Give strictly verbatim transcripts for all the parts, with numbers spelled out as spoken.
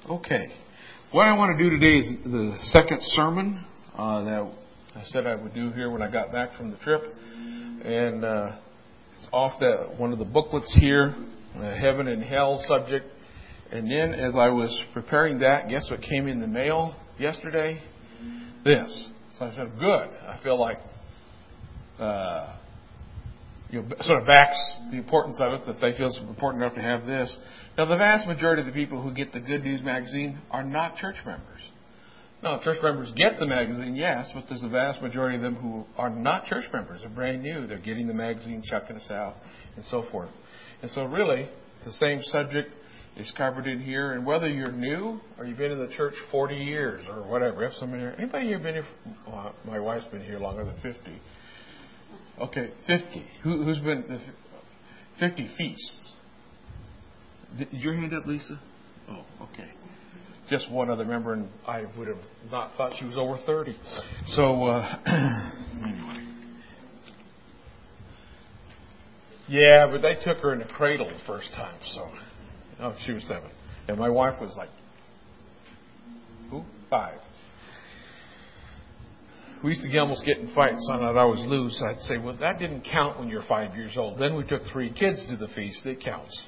Okay. What I want to do today is the second sermon uh, that I said I would do here when I got back from the trip. And uh, it's off that one of the booklets here, uh, Heaven and Hell subject. And then as I was preparing that, guess what came in the mail yesterday? This. So I said, good. I feel like uh, you know, sort of backs the importance of it, that they feel it's important enough to have this. Now, the vast majority of the people who get the Good News magazine are not church members. No, church members get the magazine, yes, but there's a vast majority of them who are not church members. They're brand new. They're getting the magazine, chucking us out, and so forth. And so really, the same subject is covered in here. And whether you're new or you've been in the church forty years or whatever, if somebody here, anybody here been here? Well, my wife's been here longer than fifty. Okay, fifty. Who, who's been fifty feasts? Did your hand up, Lisa? Oh, okay. Just one other member, and I would have not thought she was over thirty. So, uh, anyway. Yeah, but they took her in the cradle the first time, so. Oh, she was seven. And my wife was like, who? Five. We used to get almost get in fights on that I was loose. I'd say, well, that didn't count when you're five years old. Then we took three kids to the feast. It counts.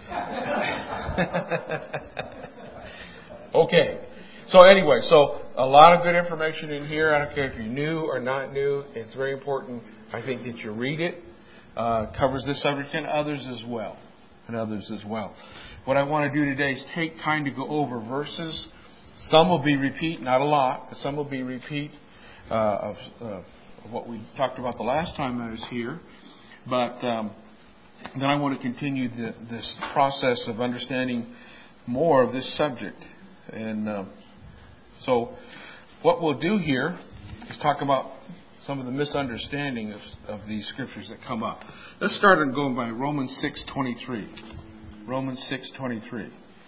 Okay. So anyway, so a lot of good information in here. I don't care if you're new or not new. It's very important, I think, that you read it. Uh, covers this subject and others as well. And others as well. What I want to do today is take time to go over verses. Some will be repeat, not a lot, but some will be repeat uh, of, uh, of what we talked about the last time I was here. But um, then I want to continue the, this process of understanding more of this subject. And um, so what we'll do here is talk about some of the misunderstanding of, of these scriptures that come up. Let's start on going by Romans six twenty-three. Romans six twenty-three.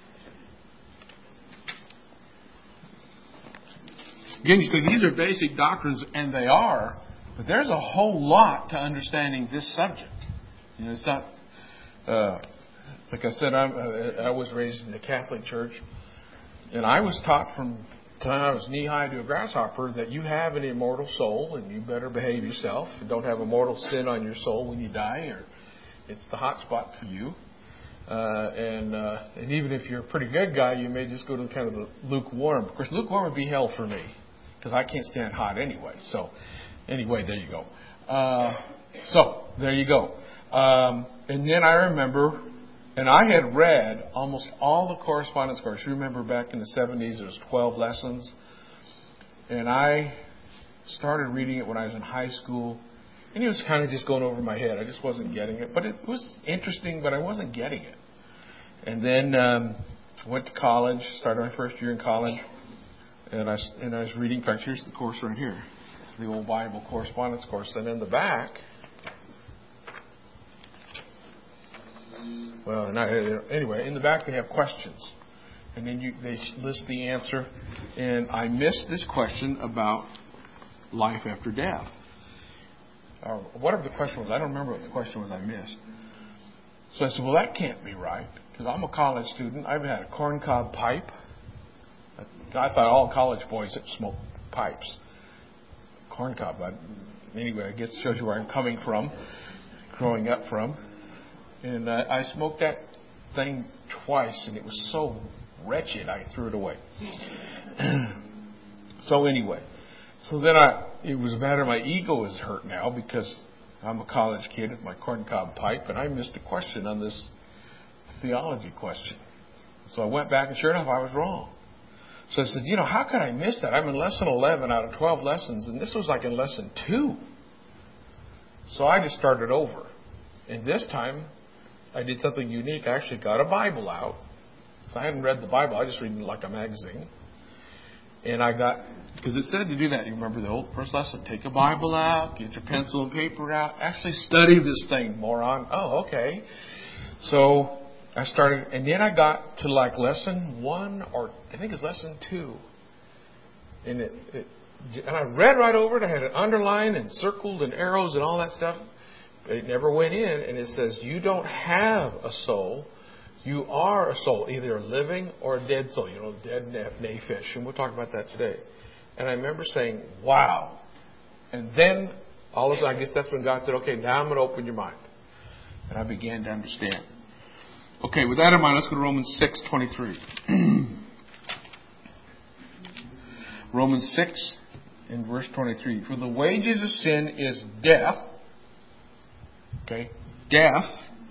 Again, you say these are basic doctrines, and they are, but there's a whole lot to understanding this subject. You know, it's not, uh, like I said, I'm, uh, I was raised in the Catholic Church, and I was taught from the time I was knee-high to a grasshopper that you have an immortal soul, and you better behave yourself. And don't have a mortal sin on your soul when you die, or it's the hot spot for you. Uh, and uh, and even if you're a pretty good guy, you may just go to kind of the lukewarm. Of course, lukewarm would be hell for me, because I can't stand hot anyway. So, anyway, there you go. Uh, so, there you go. Um, and then I remember, and I had read almost all the correspondence course. You remember back in the seventies, there was twelve lessons. And I started reading it when I was in high school. And it was kind of just going over my head. I just wasn't getting it. But it was interesting, but I wasn't getting it. And then um, went to college, started my first year in college. And I, and I was reading, in fact, here's the course right here. The old Bible correspondence course. And in the back, well, not, anyway, in the back they have questions. And then you, they list the answer. And I missed this question about life after death. Or whatever the question was. I don't remember what the question was I missed. So I said, well, that can't be right. Because I'm a college student. I've had a corncob pipe. I thought all college boys smoked pipes. Corncob. I, anyway, I guess it shows you where I'm coming from. Growing up from. And uh, I smoked that thing twice. And it was so wretched, I threw it away. So anyway. So then I, it was a matter, my ego is hurt now because I'm a college kid with my corncob pipe, and I missed a question on this theology question. So I went back, and sure enough, I was wrong. So I said, you know, how could I miss that? I'm in lesson eleven out of twelve lessons, and this was like in lesson two. So I just started over. And this time, I did something unique. I actually got a Bible out. So I hadn't read the Bible. I just read it like a magazine. And I got, because it said to do that. You remember the old first lesson? Take a Bible out, get your pencil and paper out, actually study this thing, moron. Oh, okay. So I started, and then I got to like lesson one, or I think it's lesson two. And it, it and I read right over it. I had it underlined and circled and arrows and all that stuff. It never went in. And it says, you don't have a soul. You are a soul, either a living or a dead soul. You know, dead nay fish. And we'll talk about that today. And I remember saying, wow. And then, all of a sudden, I guess that's when God said, okay, now I'm going to open your mind. And I began to understand. Okay, with that in mind, let's go to Romans six twenty-three. Romans six in verse twenty-three. For the wages of sin is death. Okay, death.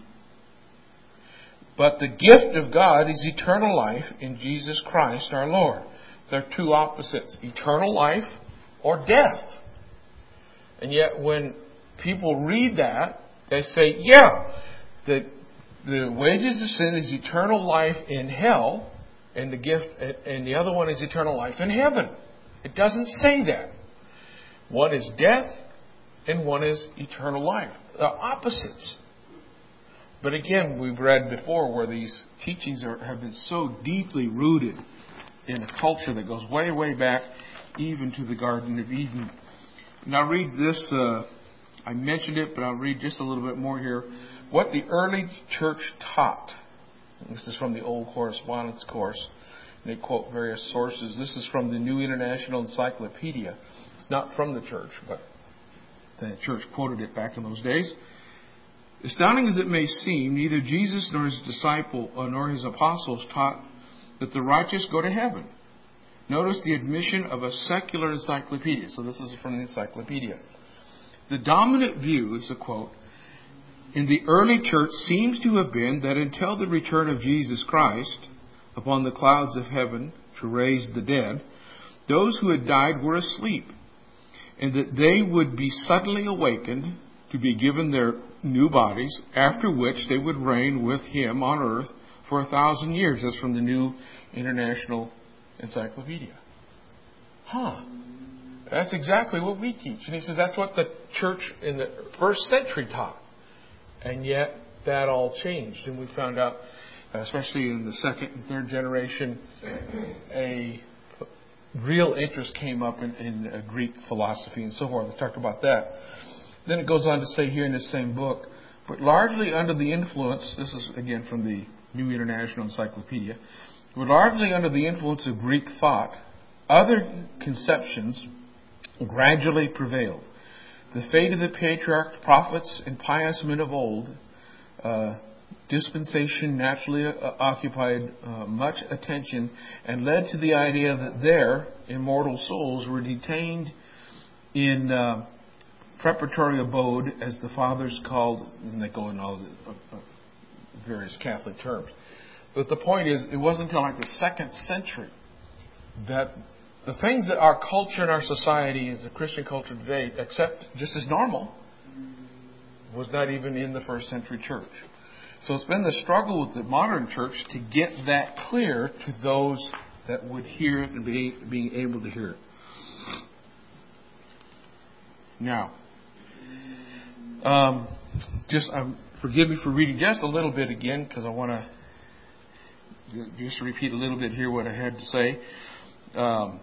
But the gift of God is eternal life in Jesus Christ our Lord. There are two opposites, eternal life or death. And yet when people read that, they say, yeah, the, the wages of sin is eternal life in hell, and the gift, and the other one is eternal life in heaven. It doesn't say that. One is death, and one is eternal life. They're opposites. But again, we've read before where these teachings are, have been so deeply rooted in a culture that goes way, way back, even to the Garden of Eden. Now read this. Uh, I mentioned it, but I'll read just a little bit more here. What the early church taught. This is from the Old Correspondence Course. They quote various sources. This is from the New International Encyclopedia. It's not from the church, but the church quoted it back in those days. Astounding as it may seem, neither Jesus nor his disciple nor his apostles taught that the righteous go to heaven. Notice the admission of a secular encyclopedia. So this is from the encyclopedia. The dominant view, is a quote, in the early church seems to have been that until the return of Jesus Christ upon the clouds of heaven to raise the dead, those who had died were asleep, and that they would be suddenly awakened to be given their new bodies, after which they would reign with him on earth for a thousand years. That's from the New International Encyclopedia. Huh. That's exactly what we teach. And he says that's what the church in the first century taught. And yet that all changed. And we found out, especially in the second and third generation, a real interest came up in, in Greek philosophy and so forth. Let's talk about that. Then it goes on to say here in this same book, but largely under the influence, this is again from the New International Encyclopedia, but largely under the influence of Greek thought, other conceptions gradually prevailed. The fate of the patriarchs, prophets, and pious men of old, uh, dispensation naturally uh, occupied uh, much attention and led to the idea that their immortal souls were detained in uh, preparatory abode, as the fathers called, and they go in all the uh, various Catholic terms. But the point is, it wasn't until like the second century that the things that our culture and our society, as a Christian culture today, accept just as normal, was not even in the first century church. So it's been the struggle with the modern church to get that clear to those that would hear it and be being able to hear it. Now, um, just um, forgive me for reading just a little bit again, because I want to just repeat a little bit here what I had to say. Um,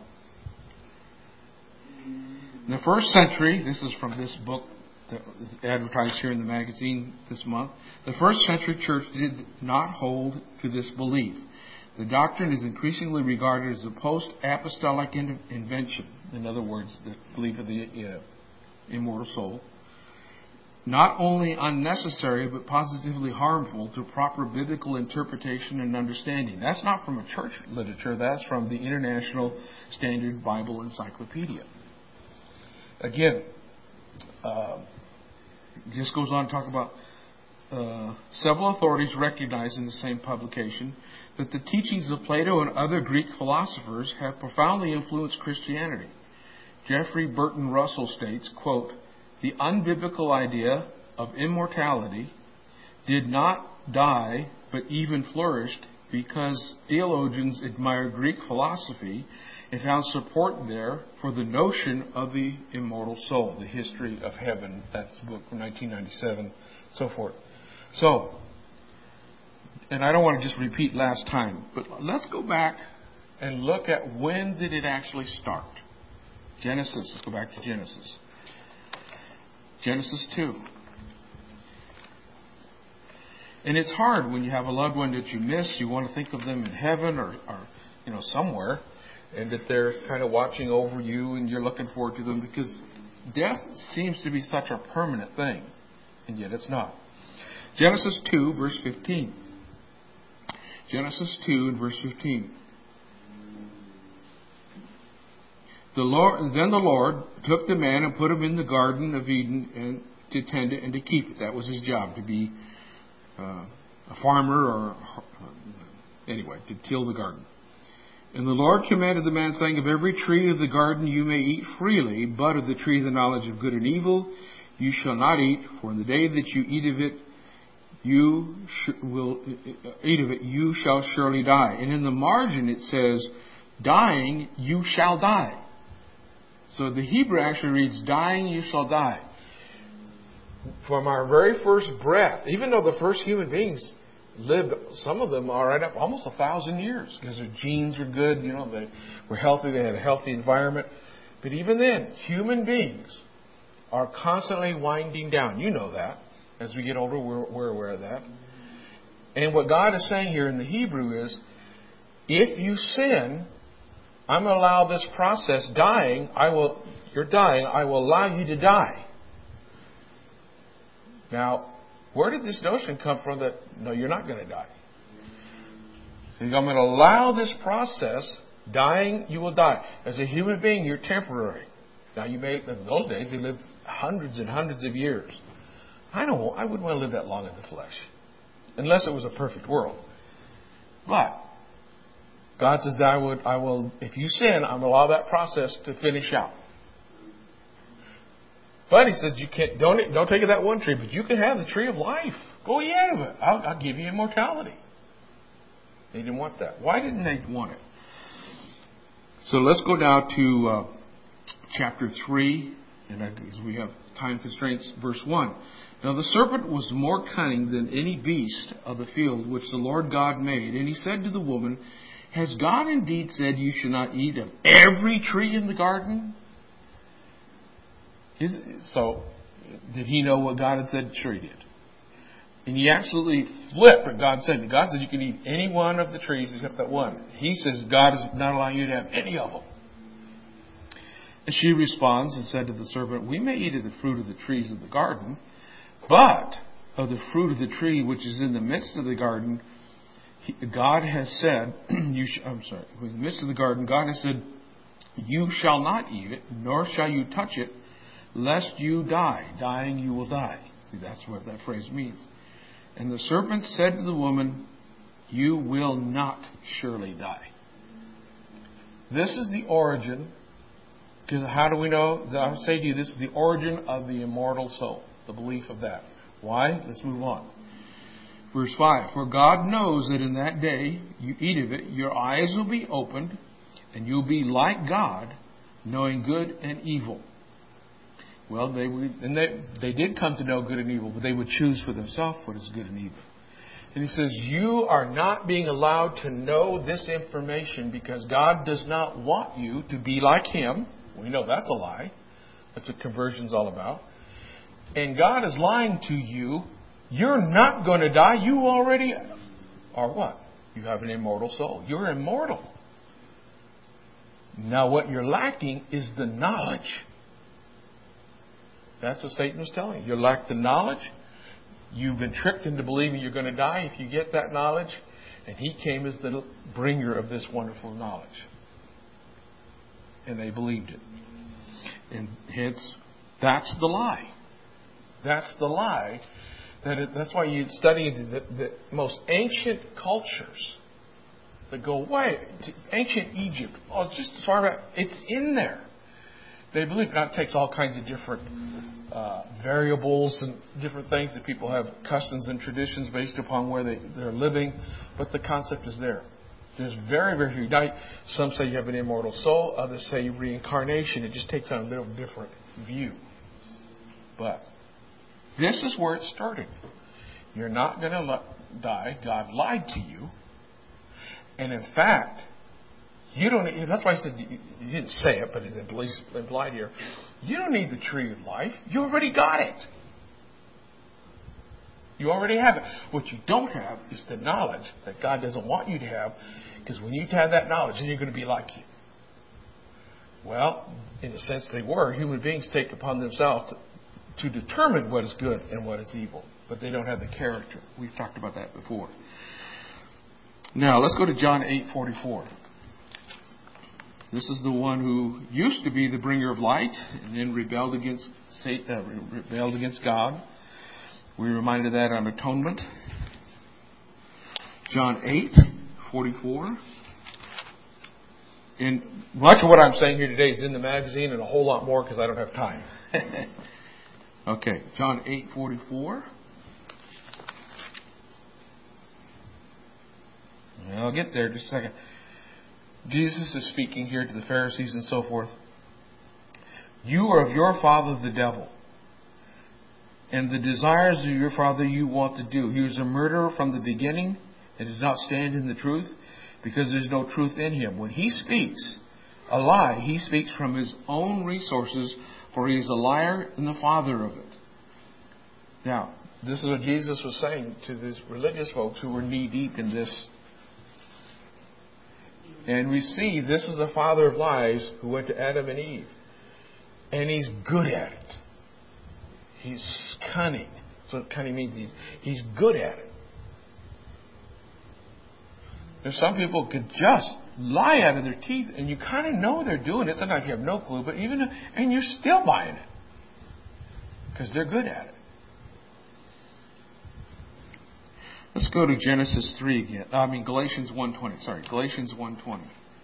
in the first century, this is from this book that was advertised here in the magazine this month. The first century church did not hold to this belief. The doctrine is increasingly regarded as a post-apostolic in- invention. In other words, the belief of the uh, immortal soul. Not only unnecessary, but positively harmful to proper biblical interpretation and understanding. That's not from a church literature. That's from the International Standard Bible Encyclopedia. Again, uh, just goes on to talk about uh, several authorities recognize in the same publication that the teachings of Plato and other Greek philosophers have profoundly influenced Christianity. Jeffrey Burton Russell states, quote, the unbiblical idea of immortality did not die but even flourished because theologians admired Greek philosophy and found support there for the notion of the immortal soul, the history of heaven. That's a book from nineteen ninety-seven, so forth. So, and I don't want to just repeat last time, but let's go back and look at when did it actually start. Genesis, let's go back to Genesis. Genesis two. And it's hard when you have a loved one that you miss. You want to think of them in heaven or, or you know, somewhere, and that they're kind of watching over you and you're looking forward to them, because death seems to be such a permanent thing, and yet it's not. Genesis two, verse fifteen. Genesis two and verse fifteen. The Lord, then the Lord took the man and put him in the Garden of Eden and to tend it and to keep it. That was his job, to be uh, a farmer or, uh, anyway, to till the garden. And the Lord commanded the man, saying, of every tree of the garden you may eat freely, but of the tree of the knowledge of good and evil you shall not eat, for in the day that you eat of it, you sh- will eat of it, you shall surely die. And in the margin it says, dying, you shall die. So the Hebrew actually reads, dying, you shall die. From our very first breath, even though the first human beings lived, some of them are right up almost a thousand years, because their genes are good, you know, they were healthy, they had a healthy environment. But even then, human beings are constantly winding down. You know that. As we get older, we're, we're aware of that. And what God is saying here in the Hebrew is, if you sin, I'm going to allow this process, dying, I will, you're dying, I will allow you to die. Now, where did this notion come from that, no, you're not going to die? So I'm going to allow this process, dying, you will die. As a human being, you're temporary. Now, you may, in those days, they lived hundreds and hundreds of years. I don't, I wouldn't want to live that long in the flesh, unless it was a perfect world. But God says that I would, I will, if you sin, I'm going to allow that process to finish out. But he said, you can't, don't, don't take of that one tree, but you can have the tree of life. Go eat out of it. I'll, I'll give you immortality. They didn't want that. Why didn't they want it? So let's go now to uh, chapter three, and as we have time constraints, verse one. Now the serpent was more cunning than any beast of the field which the Lord God made. And he said to the woman, has God indeed said you should not eat of every tree in the garden? Is, so, did he know what God had said? Sure he did. And he absolutely flipped what God said. God said you can eat any one of the trees except that one. He says God is not allowing you to have any of them. And she responds and said to the serpent, we may eat of the fruit of the trees of the garden, but of the fruit of the tree which is in the midst of the garden, he, God has said, you sh- I'm sorry, in the midst of the garden, God has said, you shall not eat it, nor shall you touch it, lest you die. Dying, you will die. See, that's what that phrase means. And the serpent said to the woman, you will not surely die. This is the origin, because how do we know? I would say to you, this is the origin of the immortal soul, the belief of that. Why? Let's move on. Verse five, for God knows that in that day you eat of it, your eyes will be opened, and you'll be like God, knowing good and evil. Well, they would, and they, they did come to know good and evil, but they would choose for themselves what is good and evil. And he says, you are not being allowed to know this information because God does not want you to be like Him. We know that's a lie. That's what conversion's all about. And God is lying to you. You're not going to die. You already are what? You have an immortal soul. You're immortal. Now what you're lacking is the knowledge. That's what Satan was telling you. You lack the knowledge. You've been tricked into believing you're going to die if you get that knowledge. And he came as the bringer of this wonderful knowledge. And they believed it. And hence, that's the lie. That's the lie. That it, that's why you study the, the most ancient cultures that go, why? Ancient Egypt. Oh, just as far back. It's in there. They believe it. Now it takes all kinds of different uh, variables and different things that people have customs and traditions based upon where they, they're living. But the concept is there. There's very, very few. Now, some say you have an immortal soul. Others say reincarnation. It just takes on a little different view. But this is where it started. You're not going to die. God lied to you. And in fact, you don't need, that's why I said, you didn't say it, but it's implied here. You don't need the tree of life. You already got it. You already have it. What you don't have is the knowledge that God doesn't want you to have, because when you have that knowledge, then you're going to be like Him. Well, in a sense they were. Human beings take upon themselves to, to determine what is good and what is evil, but they don't have the character. We've talked about that before. Now, let's go to John eight forty-four. This is the one who used to be the bringer of light and then rebelled against Satan, uh, rebelled against God. We're reminded of that on atonement. John eight forty-four. And much of what I'm saying here today is in the magazine, and a whole lot more because I don't have time. Okay, John eight forty-four. I'll get there in just a second. Jesus is speaking here to the Pharisees and so forth. You are of your father the devil, and the desires of your father you want to do. He was a murderer from the beginning and does not stand in the truth, because there's no truth in him. When he speaks a lie, he speaks from his own resources, for he is a liar and the father of it. Now, this is what Jesus was saying to these religious folks who were knee-deep in this. And we see this is the father of lies who went to Adam and Eve. And he's good at it. He's cunning. That's what cunning means. He's, he's good at it. There's some people could just lie out of their teeth, and you kind of know they're doing it. Sometimes you have no clue, but even and you're still buying it because they're good at it. Let's go to Genesis three again. I mean Galatians one twenty. Sorry, Galatians one twenty.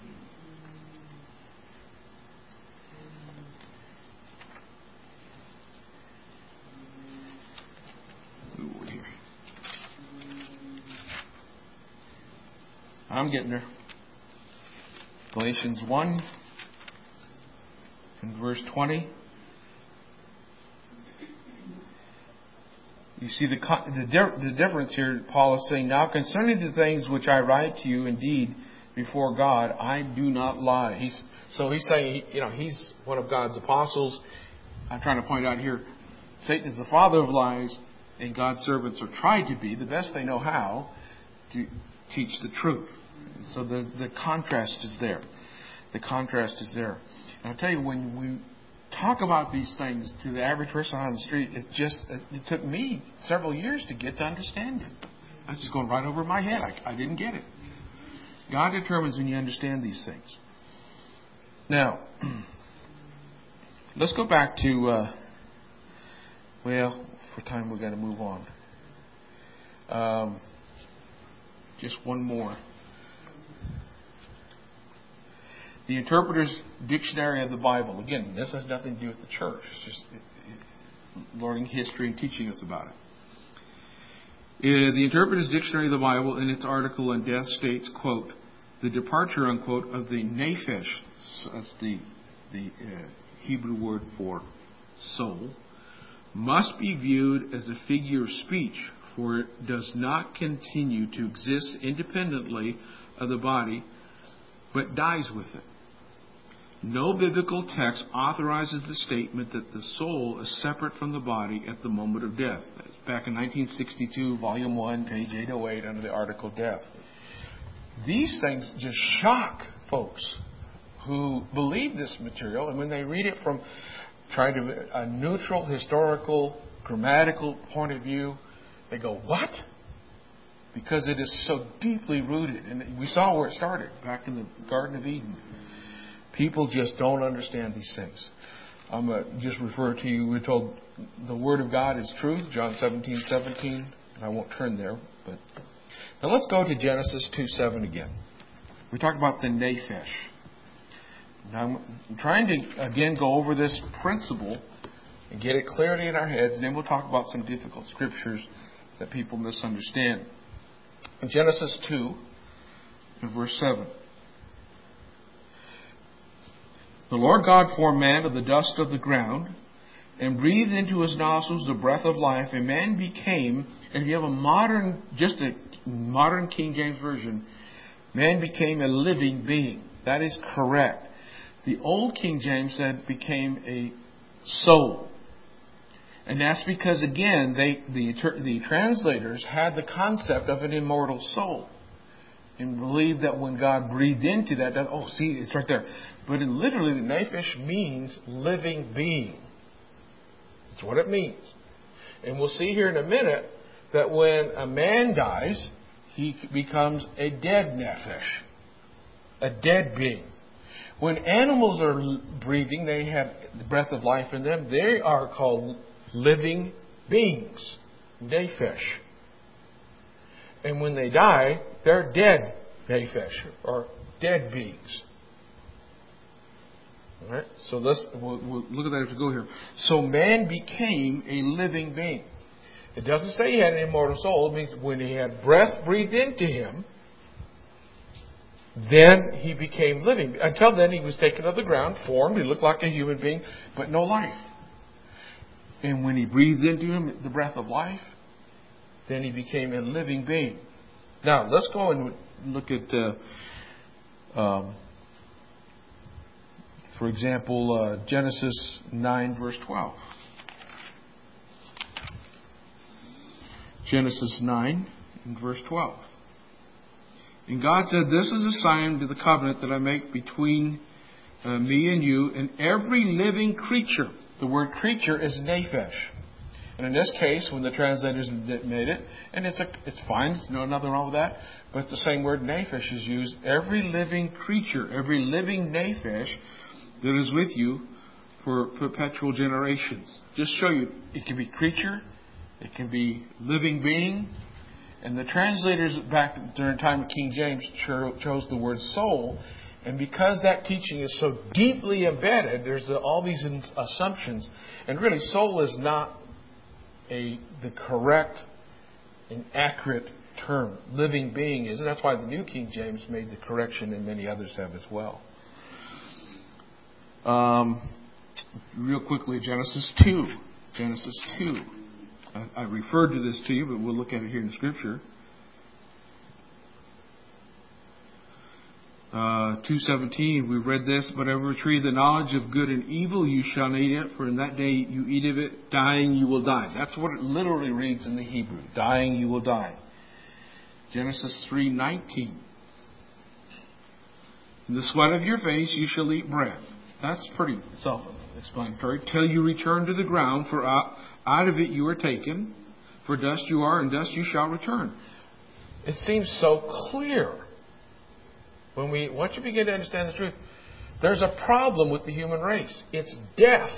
I'm getting there. Galatians one and verse twenty. You see the the, the difference here. Paul is saying, now concerning the things which I write to you, indeed, before God, I do not lie. He's, so he's saying, you know, he's one of God's apostles. I'm trying to point out here, Satan is the father of lies, and God's servants are trying to be, the best they know how, to teach the truth. So the, the contrast is there. The contrast is there. And I'll tell you, when we talk about these things to the average person on the street, it just it took me several years to get to understand it. I was just going right over my head. I, I didn't get it. God determines when you understand these things. Now, let's go back to, uh, well, for time we've got to move on. Um, just one more. The Interpreter's Dictionary of the Bible. Again, this has nothing to do with the church. It's just learning history and teaching us about it. Uh, the Interpreter's Dictionary of the Bible, in its article on death, states, quote, the departure, unquote, of the nephesh, that's the, the uh, Hebrew word for soul, must be viewed as a figure of speech, for it does not continue to exist independently of the body, but dies with it. No biblical text authorizes the statement that the soul is separate from the body at the moment of death. That's back in nineteen sixty-two, Volume one, page eight oh eight, under the article Death. These things just shock folks who believe this material, and when they read it from trying to a neutral, historical, grammatical point of view, they go, what? Because it is so deeply rooted. And we saw where it started, back in the Garden of Eden. People just don't understand these things. I'm going to just refer to you. We're told the Word of God is truth, John seventeen seventeen. And I won't turn there. But now let's go to Genesis two seven again. We talked about the nephesh. Now I'm trying to, again, go over this principle and get it clearly in our heads. And then we'll talk about some difficult scriptures that people misunderstand. In Genesis two, in verse seven. The Lord God formed man of the dust of the ground and breathed into his nostrils the breath of life, and man became, and if you have a modern, just a modern King James Version, man became a living being. That is correct. The old King James said became a soul. And that's because, again, they the, the translators had the concept of an immortal soul. And believed that when God breathed into that, that oh, see, it's right there. But in literally, nephesh means living being. That's what it means. And we'll see here in a minute that when a man dies, he becomes a dead nephesh, a dead being. When animals are breathing, they have the breath of life in them. They are called living beings, nephesh. And when they die, they're dead nephesh, or dead beings. All right. So let's we'll, we'll look at that as we go here. So man became a living being. It doesn't say he had an immortal soul. It means when he had breath breathed into him, then he became living. Until then, he was taken to the ground, formed. He looked like a human being, but no life. And when he breathed into him the breath of life, then he became a living being. Now, let's go and look at, uh, um, for example, uh, Genesis nine, verse twelve. Genesis nine, and verse twelve. And God said, "This is a sign to the covenant that I make between uh, me and you and every living creature." The word creature is nephesh. And in this case, when the translators made it, and it's a, it's fine, no nothing wrong with that, but the same word nephesh is used. Every living creature, every living nephesh that is with you for perpetual generations. Just show you, it can be creature, it can be living being. And the translators back during the time of King James chose the word soul. And because that teaching is so deeply embedded, there's all these assumptions. And really, soul is not a the correct and accurate term. Living being is. And that's why the New King James made the correction, and many others have as well. Um, real quickly, Genesis two. Genesis two. I, I referred to this to you, but we'll look at it here in Scripture. Uh, two seventeen, we read this, "But every tree of the knowledge of good and evil you shall not eat it, for in that day you eat of it, dying you will die." That's what it literally reads in the Hebrew. Dying you will die. Genesis three nineteen. "In the sweat of your face you shall eat bread." That's pretty self-explanatory. "Till you return to the ground, for out, out of it you are taken. For dust you are, and dust you shall return." It seems so clear. When we, once you begin to understand the truth, there's a problem with the human race. It's death.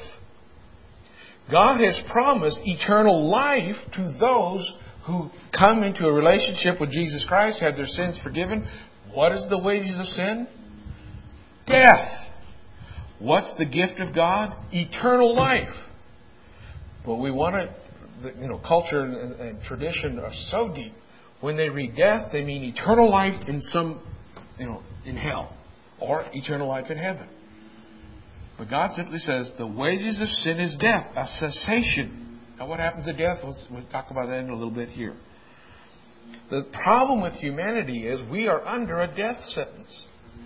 God has promised eternal life to those who come into a relationship with Jesus Christ, have their sins forgiven. What is the wages of sin? Death. What's the gift of God? Eternal life. But we want to, you know, culture and, and tradition are so deep. When they read death, they mean eternal life in some, you know, in hell, or eternal life in heaven. But God simply says the wages of sin is death, a cessation. Now, what happens to death? We'll, we'll talk about that in a little bit here. The problem with humanity is we are under a death sentence.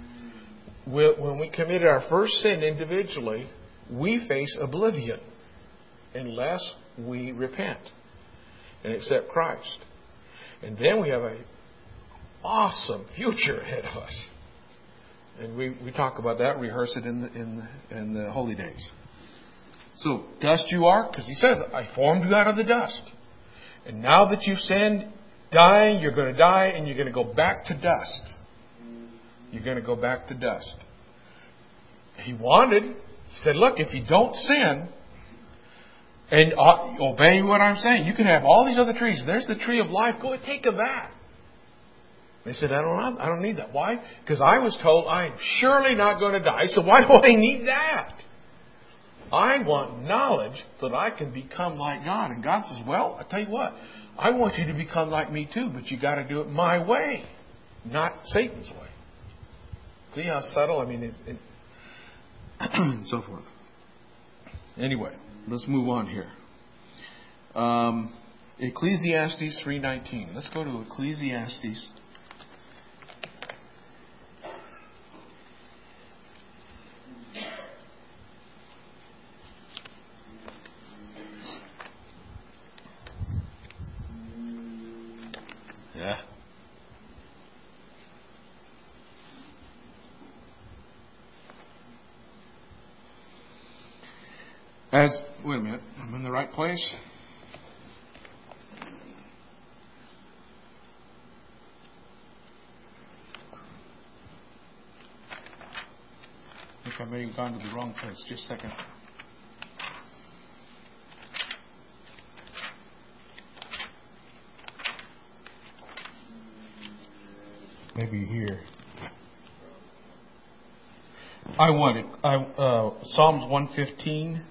When we committed our first sin individually, we face oblivion unless we repent and accept Christ. And then we have an awesome future ahead of us. And we, we talk about that, rehearse it in the, in the, in the holy days. So, dust you are, because he says, "I formed you out of the dust." And now that you've sinned, dying, you're going to die, and you're going to go back to dust. You're going to go back to dust. He wanted, he said, look, if you don't sin and obey what I'm saying, you can have all these other trees. There's the tree of life. Go and take of that. They said, I don't I don't need that. Why? Because I was told I'm surely not going to die, so why do I need that? I want knowledge so that I can become like God. And God says, well, I tell you what, I want you to become like me too, but you got to do it my way, not Satan's way. See how subtle? I mean, it, it so forth. Anyway, let's move on here. Um, Ecclesiastes three nineteen. Let's go to Ecclesiastes. As, wait a minute, I'm in the right place? I think I may have gone to the wrong place. Just a second. Maybe here. I want it. I, uh, Psalms one fifteen.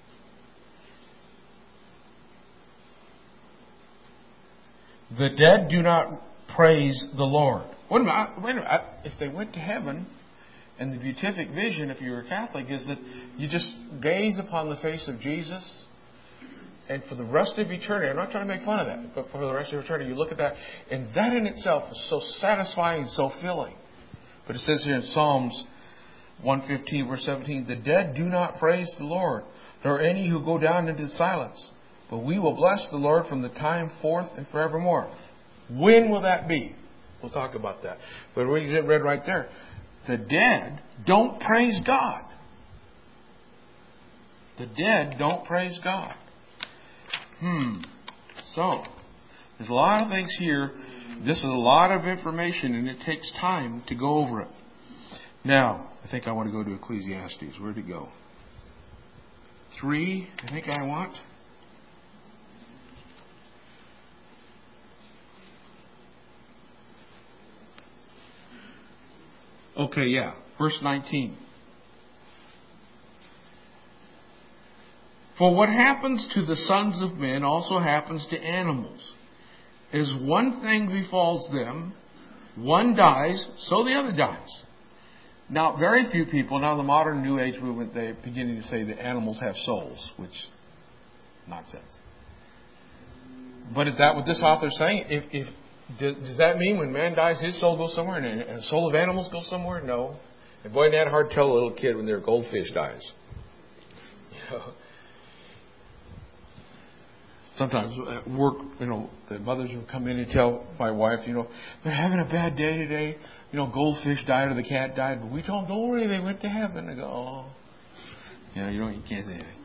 The dead do not praise the Lord. Wait a minute. I, wait a minute. I, if they went to heaven, and the beatific vision, if you're a Catholic, is that you just gaze upon the face of Jesus, and for the rest of eternity, I'm not trying to make fun of that, but for the rest of eternity, you look at that, and that in itself is so satisfying and so filling. But it says here in Psalms one fifteen, verse seventeen, the dead do not praise the Lord, nor any who go down into silence. But we will bless the Lord from the time forth and forevermore. When will that be? We'll talk about that. But we read right there. The dead don't praise God. The dead don't praise God. Hmm. So, there's a lot of things here. This is a lot of information, and it takes time to go over it. Now, I think I want to go to Ecclesiastes. Where'd it go? Three, I think I want. Okay, yeah. Verse nineteen. For what happens to the sons of men also happens to animals. As one thing befalls them, one dies, so the other dies. Now, very few people, now the modern New Age movement, they're beginning to say that animals have souls, which, nonsense. But is that what this author is saying? If, if Does that mean when man dies, his soul goes somewhere and the soul of animals goes somewhere? No. And boy, isn't that hard to tell a little kid when their goldfish dies. You know, sometimes at work, you know, the mothers will come in and tell my wife, you know, they're having a bad day today. You know, goldfish died or the cat died, but we told them, don't worry, they went to heaven. I go, oh. You know, you don't, you can't say anything.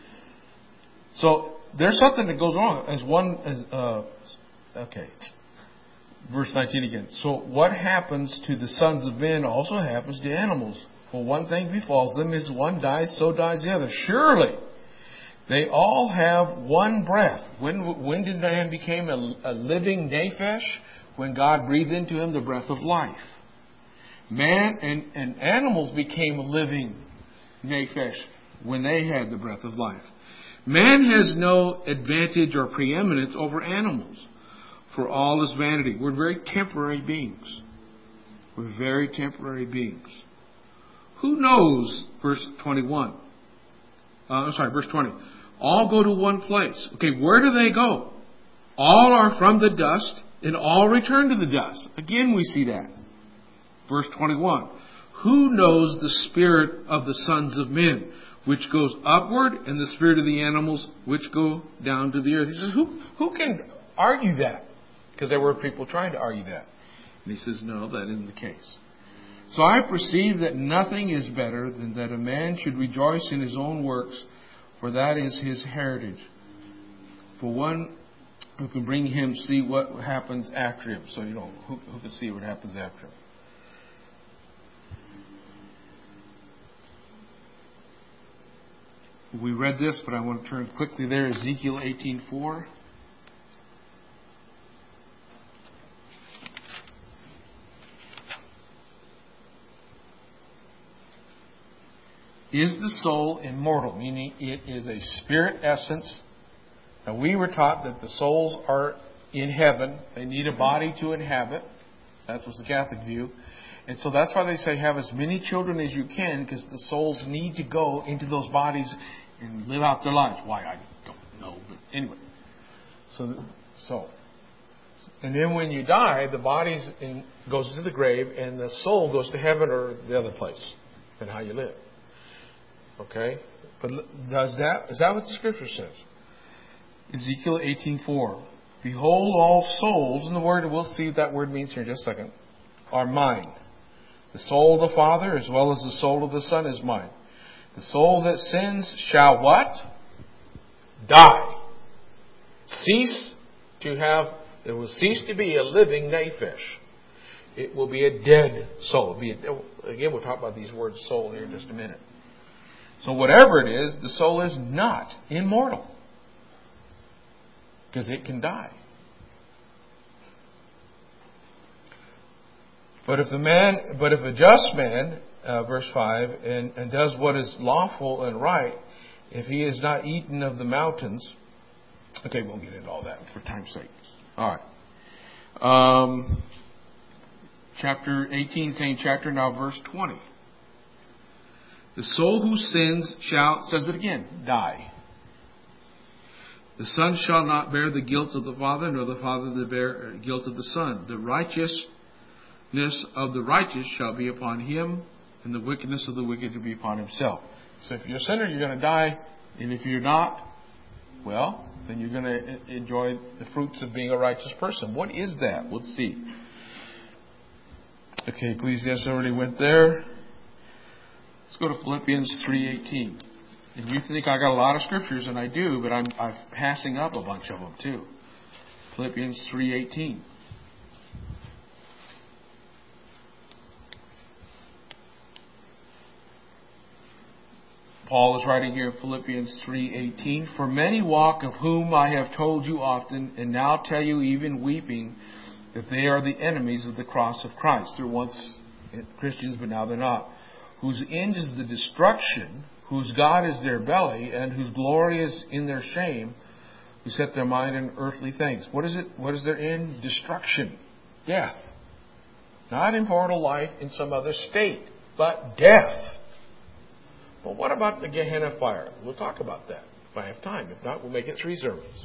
So there's something that goes wrong. As one, as, uh, okay. Verse nineteen again. So what happens to the sons of men also happens to animals. For one thing befalls them, as one dies, so dies the other. Surely they all have one breath. When when did man become a, a living nephesh? When God breathed into him the breath of life. Man and, and animals became living nephesh when they had the breath of life. Man has no advantage or preeminence over animals. For all is vanity. We're very temporary beings. We're very temporary beings. Who knows, verse twenty-one. Uh, I'm sorry, verse twenty. All go to one place. Okay, where do they go? All are from the dust, and all return to the dust. Again, we see that. Verse twenty-one. Who knows the spirit of the sons of men, which goes upward, and the spirit of the animals, which go down to the earth? He says, who, who can argue that? Because there were people trying to argue that. And he says, no, that isn't the case. So I perceive that nothing is better than that a man should rejoice in his own works, for that is his heritage. For one who can bring him see what happens after him. So, you know, who, who can see what happens after him. We read this, but I want to turn quickly there. Ezekiel eighteen four. Is the soul immortal? Meaning it is a spirit essence. Now we were taught that the souls are in heaven. They need a body to inhabit. That was the Catholic view. And so that's why they say have as many children as you can, because the souls need to go into those bodies and live out their lives. Why, I don't know. But anyway. So, so. And then when you die, the body goes to the grave and the soul goes to heaven or the other place. And how you live. Okay? But does that, is that what the Scripture says? Ezekiel eighteen four. Behold, all souls, and the word, we'll see what that word means here in just a second, are mine. The soul of the Father as well as the soul of the Son is mine. The soul that sins shall what? Die. Cease to have, it will cease to be a living nephesh. It will be a dead soul. It'll be a, again, we'll talk about these words soul here in just a minute. So whatever it is, the soul is not immortal. Because it can die. But if the man, but if a just man, uh, verse five, and, and does what is lawful and right, if he is not eaten of the mountains, okay, we won't get into all that for time's sake. All right. Um, chapter eighteen, same chapter, now verse twenty. The soul who sins shall, says it again, die. The son shall not bear the guilt of the father, nor the father the bear guilt of the son. The righteousness of the righteous shall be upon him, and the wickedness of the wicked to be upon himself. So if you're a sinner, you're going to die. And if you're not, well, then you're going to enjoy the fruits of being a righteous person. What is that? Let's see. Okay, Ecclesiastes already went there. Let's go to Philippians three eighteen. And you think I got a lot of scriptures, and I do, but I'm, I'm passing up a bunch of them too. Philippians three eighteen. Paul is writing here in Philippians three eighteen. For many walk, of whom I have told you often, and now tell you even weeping, that they are the enemies of the cross of Christ. They're once Christians, but now they're not. Whose end is the destruction, whose God is their belly, and whose glory is in their shame, who set their mind on earthly things. What is it? What is their end? Destruction. Death. Not immortal life in some other state, but death. Well, what about the Gehenna fire? We'll talk about that if I have time. If not, we'll make it three sermons.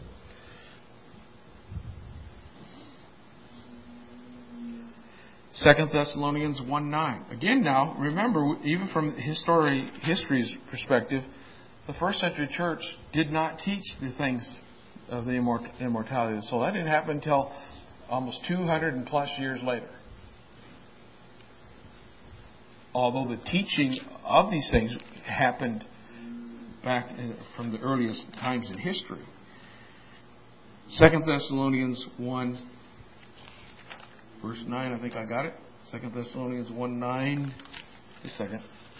Second Thessalonians one nine. Again now, remember, even from history, history's perspective, the first century church did not teach the things of the immortality of the soul. That didn't happen until almost two hundred and plus years later. Although the teaching of these things happened back in, from the earliest times in history. Second Thessalonians one, verse nine, I think I got it. Second Thessalonians one nine. Just a second.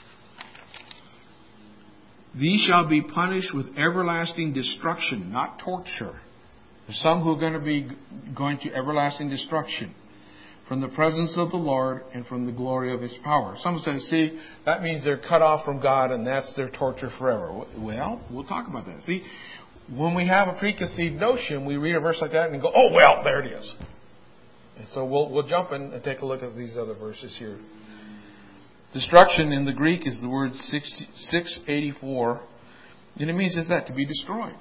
These shall be punished with everlasting destruction, not torture. There's some who are going to be going to everlasting destruction from the presence of the Lord and from the glory of His power. Some say, see, that means they're cut off from God and that's their torture forever. Well, we'll talk about that. See, when we have a preconceived notion, we read a verse like that and go, oh, well, there it is. And so we'll we'll jump in and take a look at these other verses here. Destruction in the Greek is the word six eighty-four. And it means just that, to be destroyed.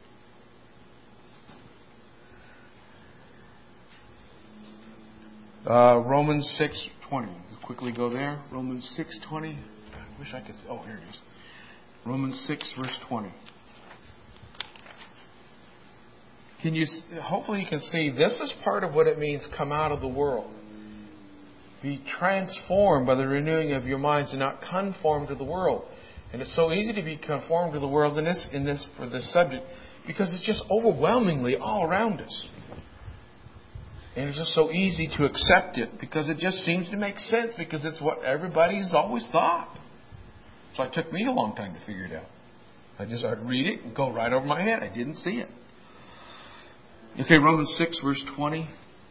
Uh, Romans six twenty. Quickly go there. Romans six twenty. I wish I could. Oh, here it is. Romans six verse twenty. Can you? Hopefully, you can see this is part of what it means. Come out of the world. Be transformed by the renewing of your minds, and not conformed to the world. And it's so easy to be conformed to the world in this in this for this subject because it's just overwhelmingly all around us. And it's just so easy to accept it because it just seems to make sense because it's what everybody's always thought. So it took me a long time to figure it out. I just I'd read it and go right over my head. I didn't see it. Okay, Romans six verse twenty.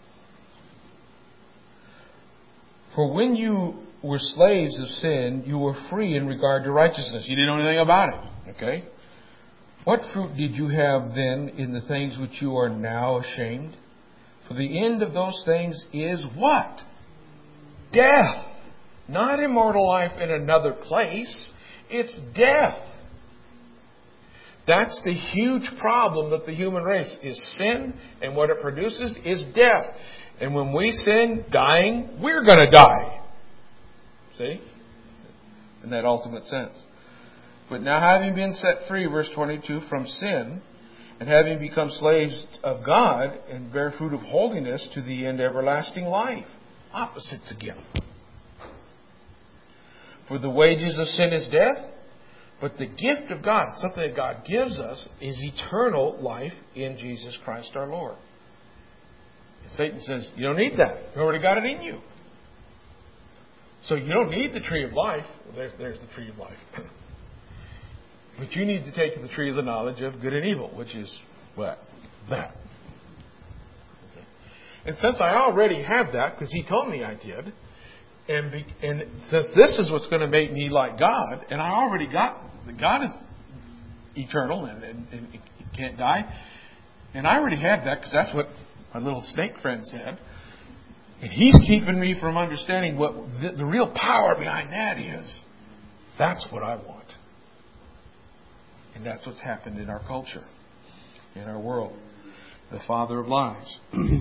For when you were slaves of sin, you were free in regard to righteousness. You didn't know anything about it. Okay? What fruit did you have then in the things which you are now ashamed? For the end of those things is what? Death. Not immortal life in another place. It's death. That's the huge problem that the human race is sin, and what it produces is death. And when we sin, dying, we're going to die. See? In that ultimate sense. But now having been set free, verse twenty-two, from sin, and having become slaves of God, and bear fruit of holiness to the end everlasting life. Opposites again. For the wages of sin is death, But the gift of God, something that God gives us, is eternal life in Jesus Christ our Lord. And Satan says, you don't need that. You already got it in you. So you don't need the tree of life. Well, there's, there's the tree of life. But you need to take the tree of the knowledge of good and evil, which is what? That. Okay. And since I already have that, because He told me I did, and, be, and since this is what's going to make me like God, and I already got, God is eternal and, and, and it can't die, and I already have that because that's what my little snake friend said. And He's keeping me from understanding what the, the real power behind that is. That's what I want. And that's what's happened in our culture, in our world. The father of lies.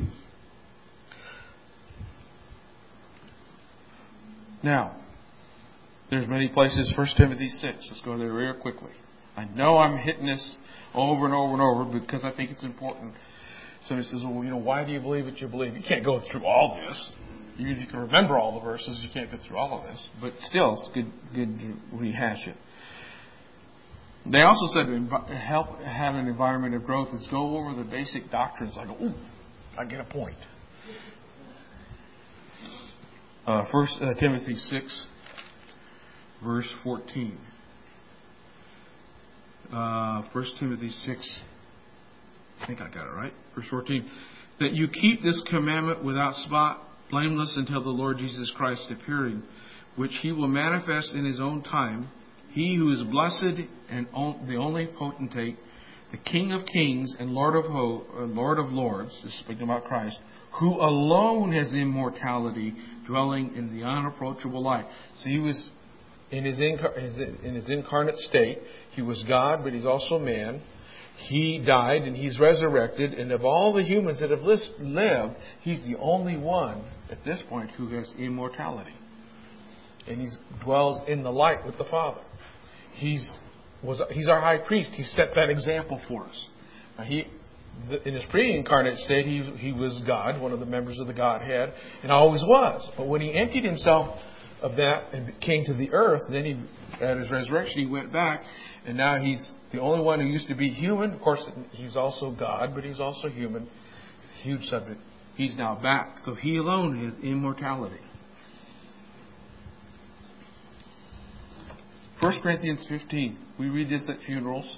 Now, there's many places, First Timothy six. Let's go there real quickly. I know I'm hitting this over and over and over because I think it's important. Somebody says, well, you know, why do you believe what you believe? You can't go through all this. Even if you can remember all the verses, you can't go through all of this. But still, it's good, good to rehash it. They also said to help have an environment of growth is go over the basic doctrines. I go, ooh, I get a point. Uh, First uh, Timothy six, verse fourteen. Uh, First Timothy six, I think I got it right. Verse fourteen. That you keep this commandment without spot, blameless until the Lord Jesus Christ appearing, which He will manifest in His own time. He who is blessed and on, the only potentate, the King of kings and Lord of ho, uh, Lord of lords, is speaking about Christ, who alone has immortality, dwelling in the unapproachable light. So He was in his, incar- in his incarnate state. He was God, but He's also man. He died and He's resurrected. And of all the humans that have lived, He's the only one at this point who has immortality. And He dwells in the light with the Father. He's was He's our high priest. He set that example for us. Now he, the, in His pre-incarnate state, he, he was God, one of the members of the Godhead, and always was. But when He emptied Himself of that and came to the earth, then He, at His resurrection, He went back, and now He's the only one who used to be human. Of course, He's also God, but He's also human. It's a huge subject. He's now back. So He alone has immortality. First Corinthians fifteen. We read this at funerals.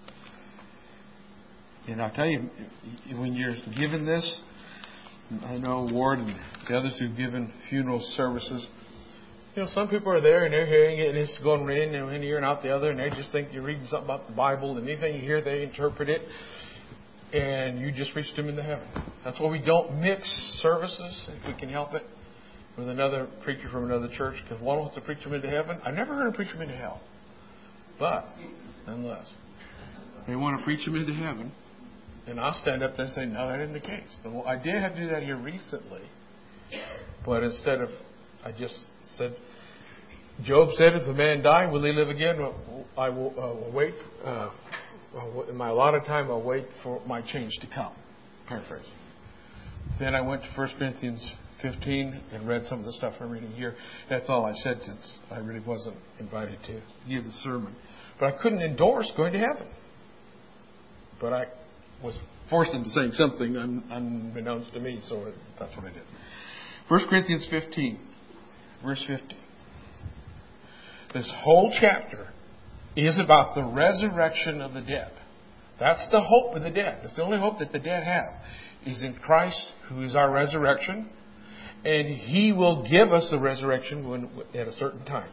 And I'll tell you, when you're given this, I know Ward and the others who've given funeral services, you know, some people are there and they're hearing it and it's going in and one ear and out the other, and they just think you're reading something about the Bible, and anything you hear, they interpret it, and you just reached them into heaven. That's why we don't mix services, if we can help it, with another preacher from another church, because one wants to preach them into heaven. I never heard him preach them into hell. But, nonetheless, they want to preach them into heaven. And I'll stand up there and say, no, that isn't the case. Well, I did have to do that here recently. But instead of, I just said, Job said, if a man die, will he live again? I will uh, wait. Uh, in my allotted time, I'll wait for my change to come. Paraphrase. Then I went to First Corinthians fifteen and read some of the stuff I'm reading here. That's all I said, since I really wasn't invited to give the sermon. But I couldn't endorse going to heaven. But I was forced into saying something un- unbeknownst to me, so that's what I did. First Corinthians fifteen, verse fifty. This whole chapter is about the resurrection of the dead. That's the hope of the dead. That's the only hope that the dead have, is in Christ, who is our resurrection. And He will give us the resurrection when, at a certain time.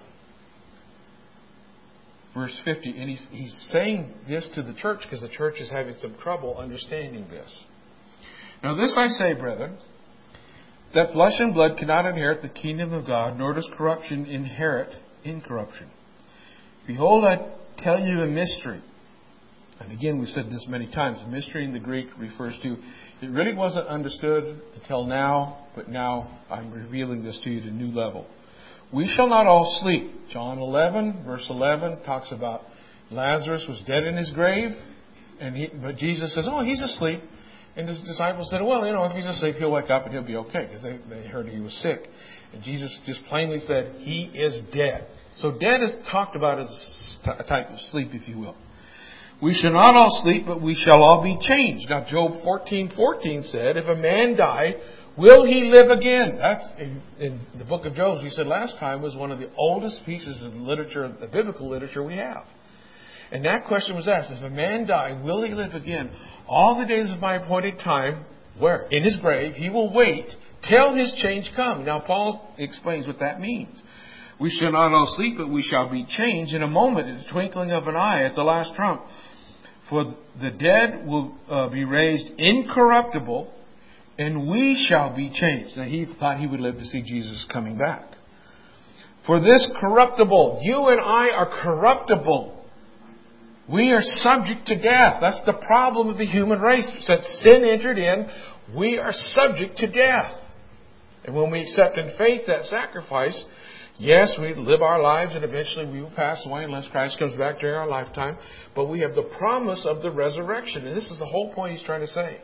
Verse fifty. And he's, he's saying this to the church because the church is having some trouble understanding this. Now this I say, brethren, that flesh and blood cannot inherit the kingdom of God, nor does corruption inherit incorruption. Behold, I tell you a mystery. And again, we said this many times. Mystery in the Greek refers to, it really wasn't understood until now, but now I'm revealing this to you at a new level. We shall not all sleep. John eleven, verse eleven, talks about Lazarus was dead in his grave, and he, but Jesus says, oh, he's asleep. And his disciples said, well, you know, if he's asleep, he'll wake up and he'll be okay, because they, they heard he was sick. And Jesus just plainly said, he is dead. So dead is talked about as a type of sleep, if you will. We shall not all sleep, but we shall all be changed. Now, Job fourteen fourteen said, if a man die, will he live again? That's in, in the book of Job, we said last time, was one of the oldest pieces of literature, the biblical literature we have. And that question was asked, if a man die, will he live again? All the days of my appointed time, where? In his grave, he will wait till his change come. Now, Paul explains what that means. We shall not all sleep, but we shall be changed in a moment, in the twinkling of an eye, at the last trump. For the dead will uh, be raised incorruptible, and we shall be changed. Now, he thought he would live to see Jesus coming back. For this corruptible, you and I are corruptible. We are subject to death. That's the problem of the human race. Since sin entered in, we are subject to death. And when we accept in faith that sacrifice, yes, we live our lives and eventually we will pass away unless Christ comes back during our lifetime. But we have the promise of the resurrection. And this is the whole point he's trying to say.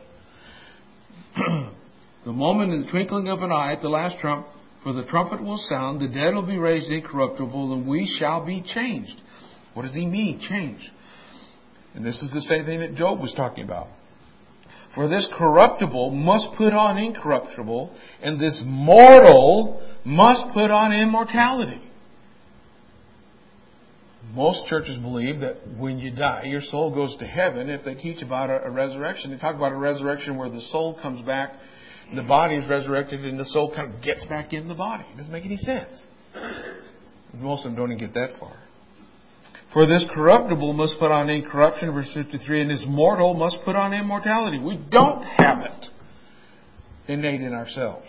The moment in the twinkling of an eye at the last trump, for the trumpet will sound, the dead will be raised incorruptible, and we shall be changed. What does he mean, change? And this is the same thing that Job was talking about. For this corruptible must put on incorruptible, and this mortal must put on immortality. Most churches believe that when you die, your soul goes to heaven. If they teach about a, a resurrection, they talk about a resurrection where the soul comes back, the body is resurrected, and the soul kind of gets back in the body. It doesn't make any sense. Most of them don't even get that far. For this corruptible must put on incorruption, verse fifty-three, and this mortal must put on immortality. We don't have it innate in ourselves.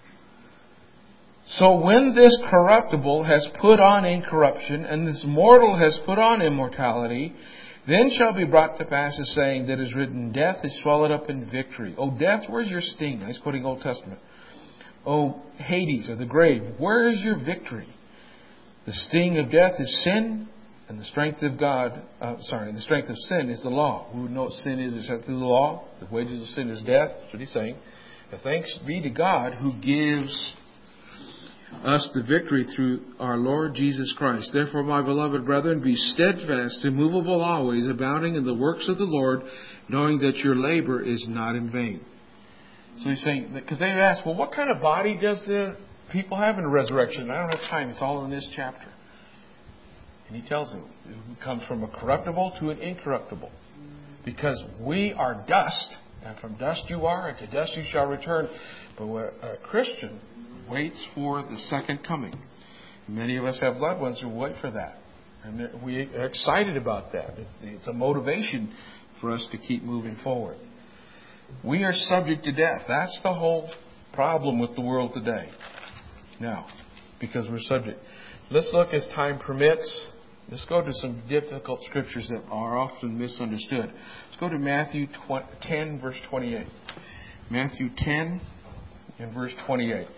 So when this corruptible has put on incorruption, and this mortal has put on immortality, then shall be brought to pass a saying that is written, death is swallowed up in victory. O death, where's your sting? He's quoting Old Testament. O Hades, or the grave, where is your victory? The sting of death is sin, and the strength of God, uh, sorry, the strength of sin is the law. We would know what sin is except through the law. The wages of sin is death. That's what he's saying. But thanks be to God who gives us the victory through our Lord Jesus Christ. Therefore, my beloved brethren, be steadfast, immovable always, abounding in the works of the Lord, knowing that your labor is not in vain. So he's saying, because they ask, well, what kind of body does the people have in the resurrection? I don't have time. It's all in this chapter. And he tells them it comes from a corruptible to an incorruptible. Because we are dust, and from dust you are, and to dust you shall return. But a Christian waits for the second coming. Many of us have loved ones who wait for that. And we are excited about that. It's, it's a motivation for us to keep moving forward. We are subject to death. That's the whole problem with the world today. Now, because we're subject. Let's look as time permits. Let's go to some difficult scriptures that are often misunderstood. Let's go to Matthew ten, verse twenty-eight. Matthew ten and verse twenty-eight.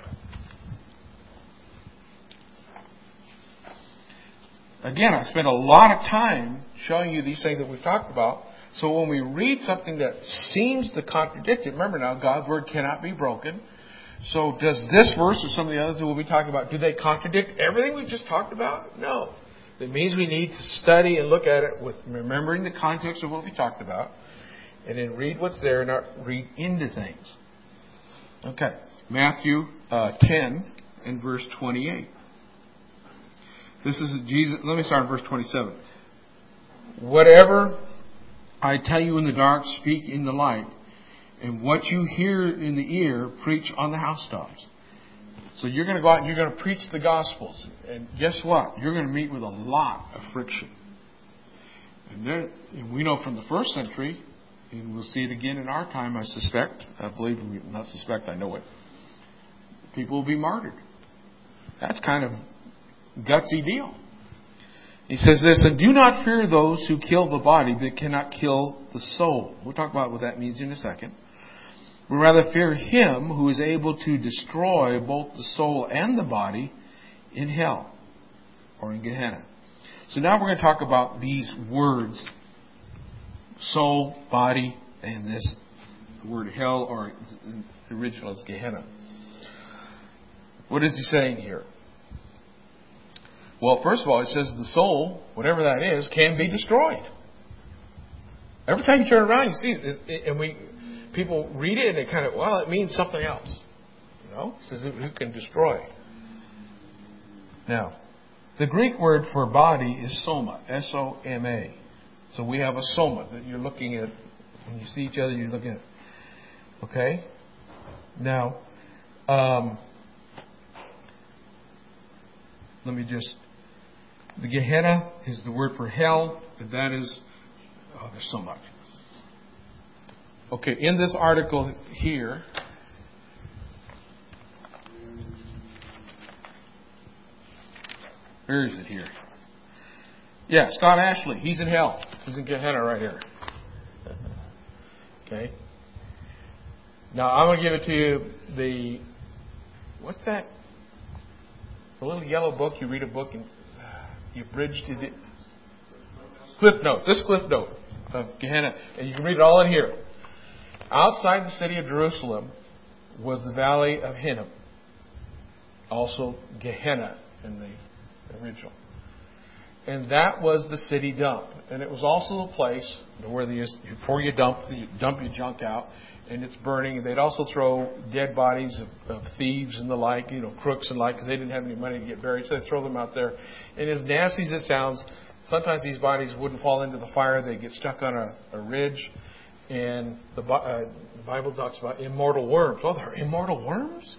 Again, I spent a lot of time showing you these things that we've talked about. So when we read something that seems to contradict it, remember now, God's Word cannot be broken. So does this verse or some of the others that we'll be talking about, do they contradict everything we've just talked about? No. It means we need to study and look at it with remembering the context of what we talked about, and then read what's there and not read into things. Okay. Matthew uh, ten and verse twenty-eight. This is Jesus. Let me start in verse twenty-seven. Whatever I tell you in the dark, speak in the light. And what you hear in the ear, preach on the housetops. So you're going to go out and you're going to preach the Gospels. And guess what? You're going to meet with a lot of friction. And, there, and we know from the first century, and we'll see it again in our time, I suspect. I believe, not suspect, I know it. People will be martyred. That's kind of gutsy deal. He says this, and do not fear those who kill the body, but cannot kill the soul. We'll talk about what that means in a second. But rather fear Him who is able to destroy both the soul and the body in hell, or in Gehenna. So now we're going to talk about these words, soul, body, and this word hell, or the original is Gehenna. What is he saying here? Well, first of all, it says the soul, whatever that is, can be destroyed. Every time you turn around, you see it, and we people read it and they kind of, well, it means something else. You know, it says who can destroy. Now, the Greek word for body is soma, S O M A. So we have a soma that you're looking at. When you see each other, you're looking at. Okay? Now, um, let me just... The Gehenna is the word for hell, and that is... Oh, there's so much. Okay, in this article here... Where is it here? Yeah, Scott Ashley. He's in hell. He's in Gehenna right here. Okay. Now, I'm going to give it to you the... What's that? The little yellow book. You read a book and you abridged it. Cliff Notes. This Cliff Note of Gehenna. And you can read it all in here. Outside the city of Jerusalem was the valley of Hinnom. Also Gehenna in the original. And that was the city dump. And it was also the place where the, before you dump, you dump your junk out and it's burning. They'd also throw dead bodies of, of thieves and the like, you know, crooks and like, because they didn't have any money to get buried. So they'd throw them out there. And as nasty as it sounds, sometimes these bodies wouldn't fall into the fire. They'd get stuck on a, a ridge. And the, uh, the Bible talks about immortal worms. Oh, there are immortal worms?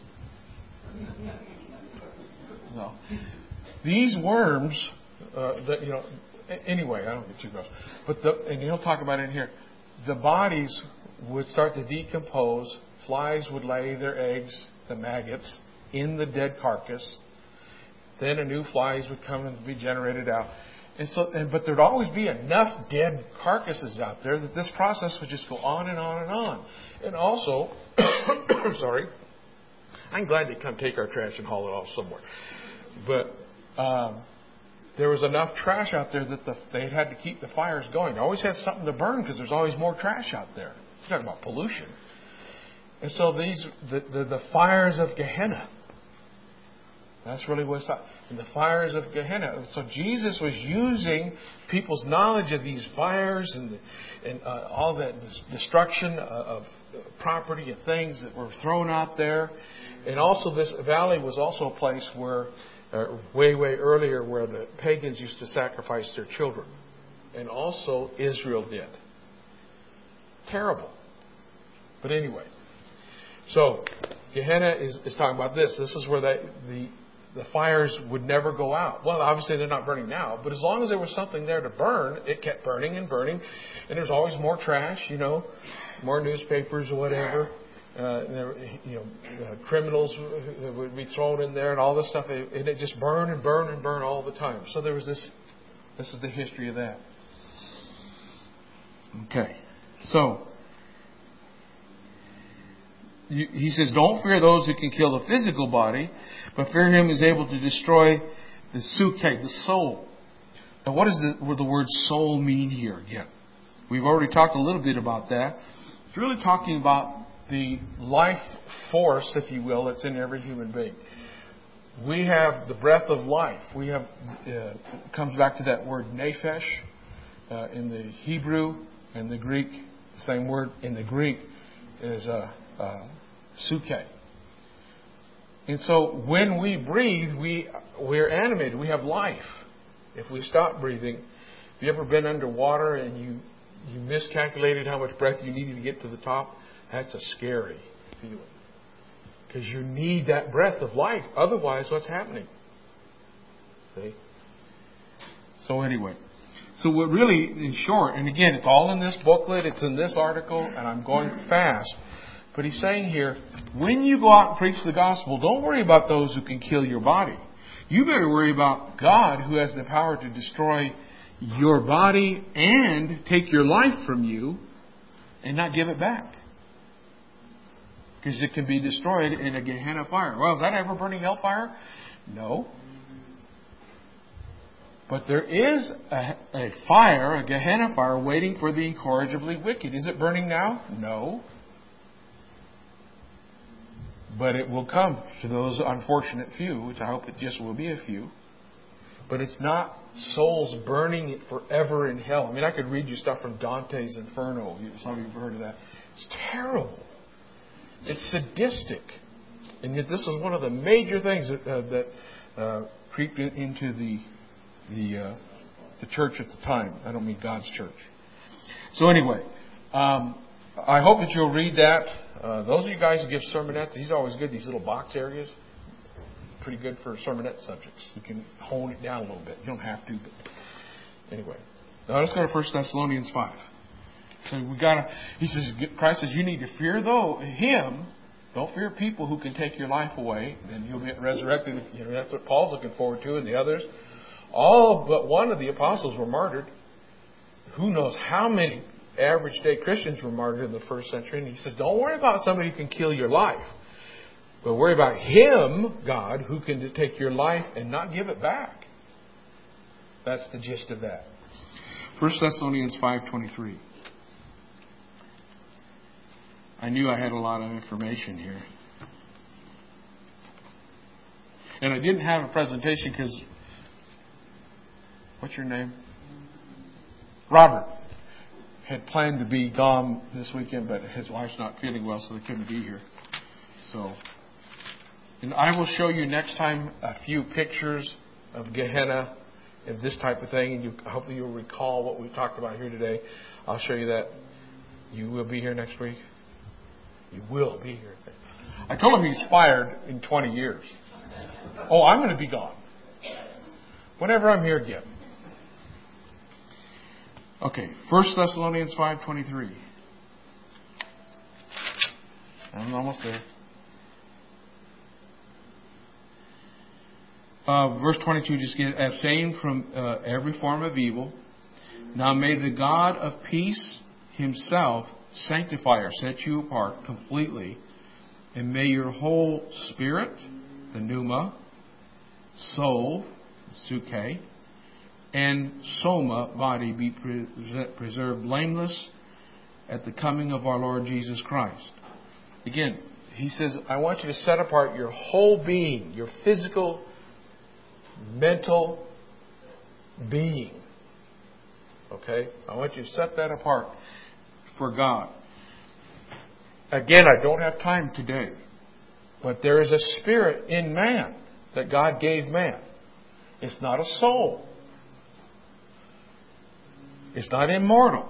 No. These worms, uh, that, you know, anyway, I don't get too gross. But the, and he'll talk about it in here. The bodies would start to decompose. Flies would lay their eggs, the maggots, in the dead carcass. Then a new flies would come and be generated out. And so, and, but there'd always be enough dead carcasses out there that this process would just go on and on and on. And also, sorry, I'm glad they come take our trash and haul it off somewhere. But um, there was enough trash out there that the, they had to keep the fires going. They always had something to burn because there's always more trash out there. You're talking about pollution. And so these, the, the, the fires of Gehenna. That's really what's up. And the fires of Gehenna. So Jesus was using people's knowledge of these fires and, the, and uh, all that destruction of property and things that were thrown out there. And also this valley was also a place where, uh, way, way earlier, where the pagans used to sacrifice their children. And also Israel did. Terrible. But anyway. So Gehenna is, is talking about this. This is where they, the the fires would never go out. Well, obviously they're not burning now, but as long as there was something there to burn, it kept burning and burning. And there's always more trash, you know, more newspapers or whatever. Uh, there, you know, uh, criminals would be thrown in there and all this stuff, and it just burned and burned and burned all the time. So there was this. This is the history of that. Okay, so. He says, don't fear those who can kill the physical body, but fear him who is able to destroy the suke, the soul. Now, what does the, what the word soul mean here again? We've already talked a little bit about that. It's really talking about the life force, if you will, that's in every human being. We have the breath of life. We have, uh, it comes back to that word nephesh uh, in the Hebrew and the Greek. The same word in the Greek is uh, uh, suke. And so when we breathe, we, we're animated. We have life. If we stop breathing, have you ever been underwater and you, you miscalculated how much breath you needed to get to the top? That's a scary feeling. Because you need that breath of life. Otherwise, what's happening? See? So anyway. So what really, in short, and again, it's all in this booklet, it's in this article, and I'm going fast. But he's saying here, when you go out and preach the gospel, don't worry about those who can kill your body. You better worry about God, who has the power to destroy your body and take your life from you and not give it back. Because it can be destroyed in a Gehenna fire. Well, is that ever burning hellfire? No. But there is a, a fire, a Gehenna fire, waiting for the incorrigibly wicked. Is it burning now? No. But it will come to those unfortunate few, which I hope it just will be a few, But it's not souls burning forever in hell. I mean, I could read you stuff from Dante's Inferno. Some of you have heard of that. It's terrible. It's sadistic. And yet this was one of the major things that, uh, that uh, creeped into the the, uh, the church at the time. I don't mean God's church. So anyway, um, I hope that you'll read that. Uh, those of you guys who give sermonettes, these are always good, these little box areas. Pretty good for sermonette subjects. You can hone it down a little bit. You don't have to, but anyway. Now let's go to First Thessalonians five. So we gotta. He says, Christ says, you need to fear though Him. Don't fear people who can take your life away, and you'll get resurrected. You know, that's what Paul's looking forward to, and the others. All but one of the apostles were martyred. Who knows how many average day Christians were martyred in the first century? And he says, don't worry about somebody who can kill your life. But worry about Him, God, who can take your life and not give it back. That's the gist of that. First Thessalonians five twenty-three. I knew I had a lot of information here. And I didn't have a presentation because... What's your name? Robert had planned to be gone this weekend, but his wife's not feeling well, so they couldn't be here. So... And I will show you next time a few pictures of Gehenna and this type of thing. And you, hopefully you'll recall what we talked about here today. I'll show you that. You will be here next week. You will be here. I told him he's fired in twenty years. Oh, I'm going to be gone. Whenever I'm here again. Okay, First Thessalonians five twenty-three. I'm almost there. Uh, verse twenty-two, just get abstain from uh, every form of evil. Now may the God of peace Himself sanctify or set you apart completely, and may your whole spirit, the pneuma, soul, suke, and soma, body, be pre- preserved blameless at the coming of our Lord Jesus Christ. Again, he says, I want you to set apart your whole being, your physical, mental being. Okay? I want you to set that apart for God. Again, I don't have time today, but there is a spirit in man that God gave man. It's not a soul. It's not immortal.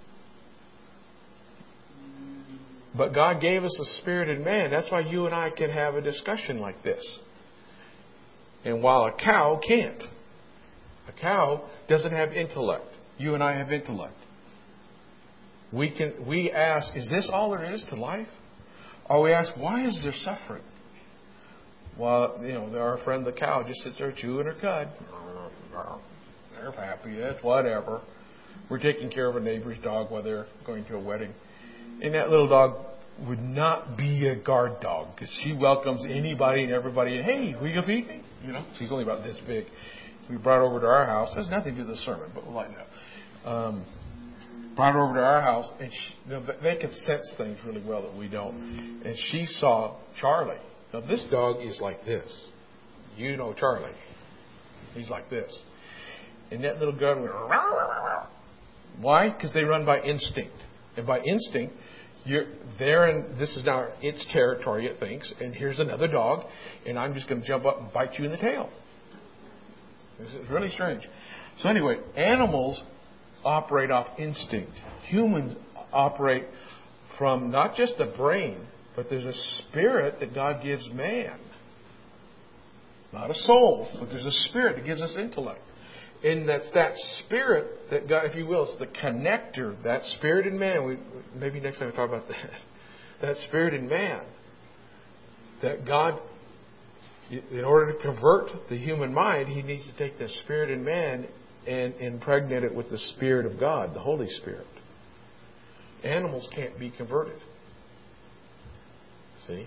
But God gave us a spirit in man. That's why you and I can have a discussion like this. And while a cow can't. A cow doesn't have intellect. You and I have intellect. We can we ask, is this all there is to life? Or we ask, why is there suffering? Well, you know, our friend the cow just sits there chewing her cud. They're happy. It's whatever. We're taking care of a neighbor's dog while they're going to a wedding. And that little dog would not be a guard dog because she welcomes anybody and everybody. And, hey, will you go feed me? You know, she's only about this big. We brought her over to our house. There's nothing to do with the sermon, but we'll lighten up. Um, brought her over to our house, and she, you know, they can sense things really well that we don't. And she saw Charlie. Now, this dog is like this. You know Charlie. He's like this. And that little girl went, rah, rah, rah, rah. Why? Because they run by instinct. And by instinct, you're there, and this is now its territory, it thinks, and here's another dog, and I'm just going to jump up and bite you in the tail. This is really strange. So anyway, animals operate off instinct. Humans operate from not just the brain, but there's a spirit that God gives man. Not a soul, but there's a spirit that gives us intellect. And that's that spirit that God, if you will, is the connector. That spirit in man. We, maybe next time we talk about that. That spirit in man. That God, in order to convert the human mind, He needs to take the spirit in man and impregnate it with the Spirit of God, the Holy Spirit. Animals can't be converted. See?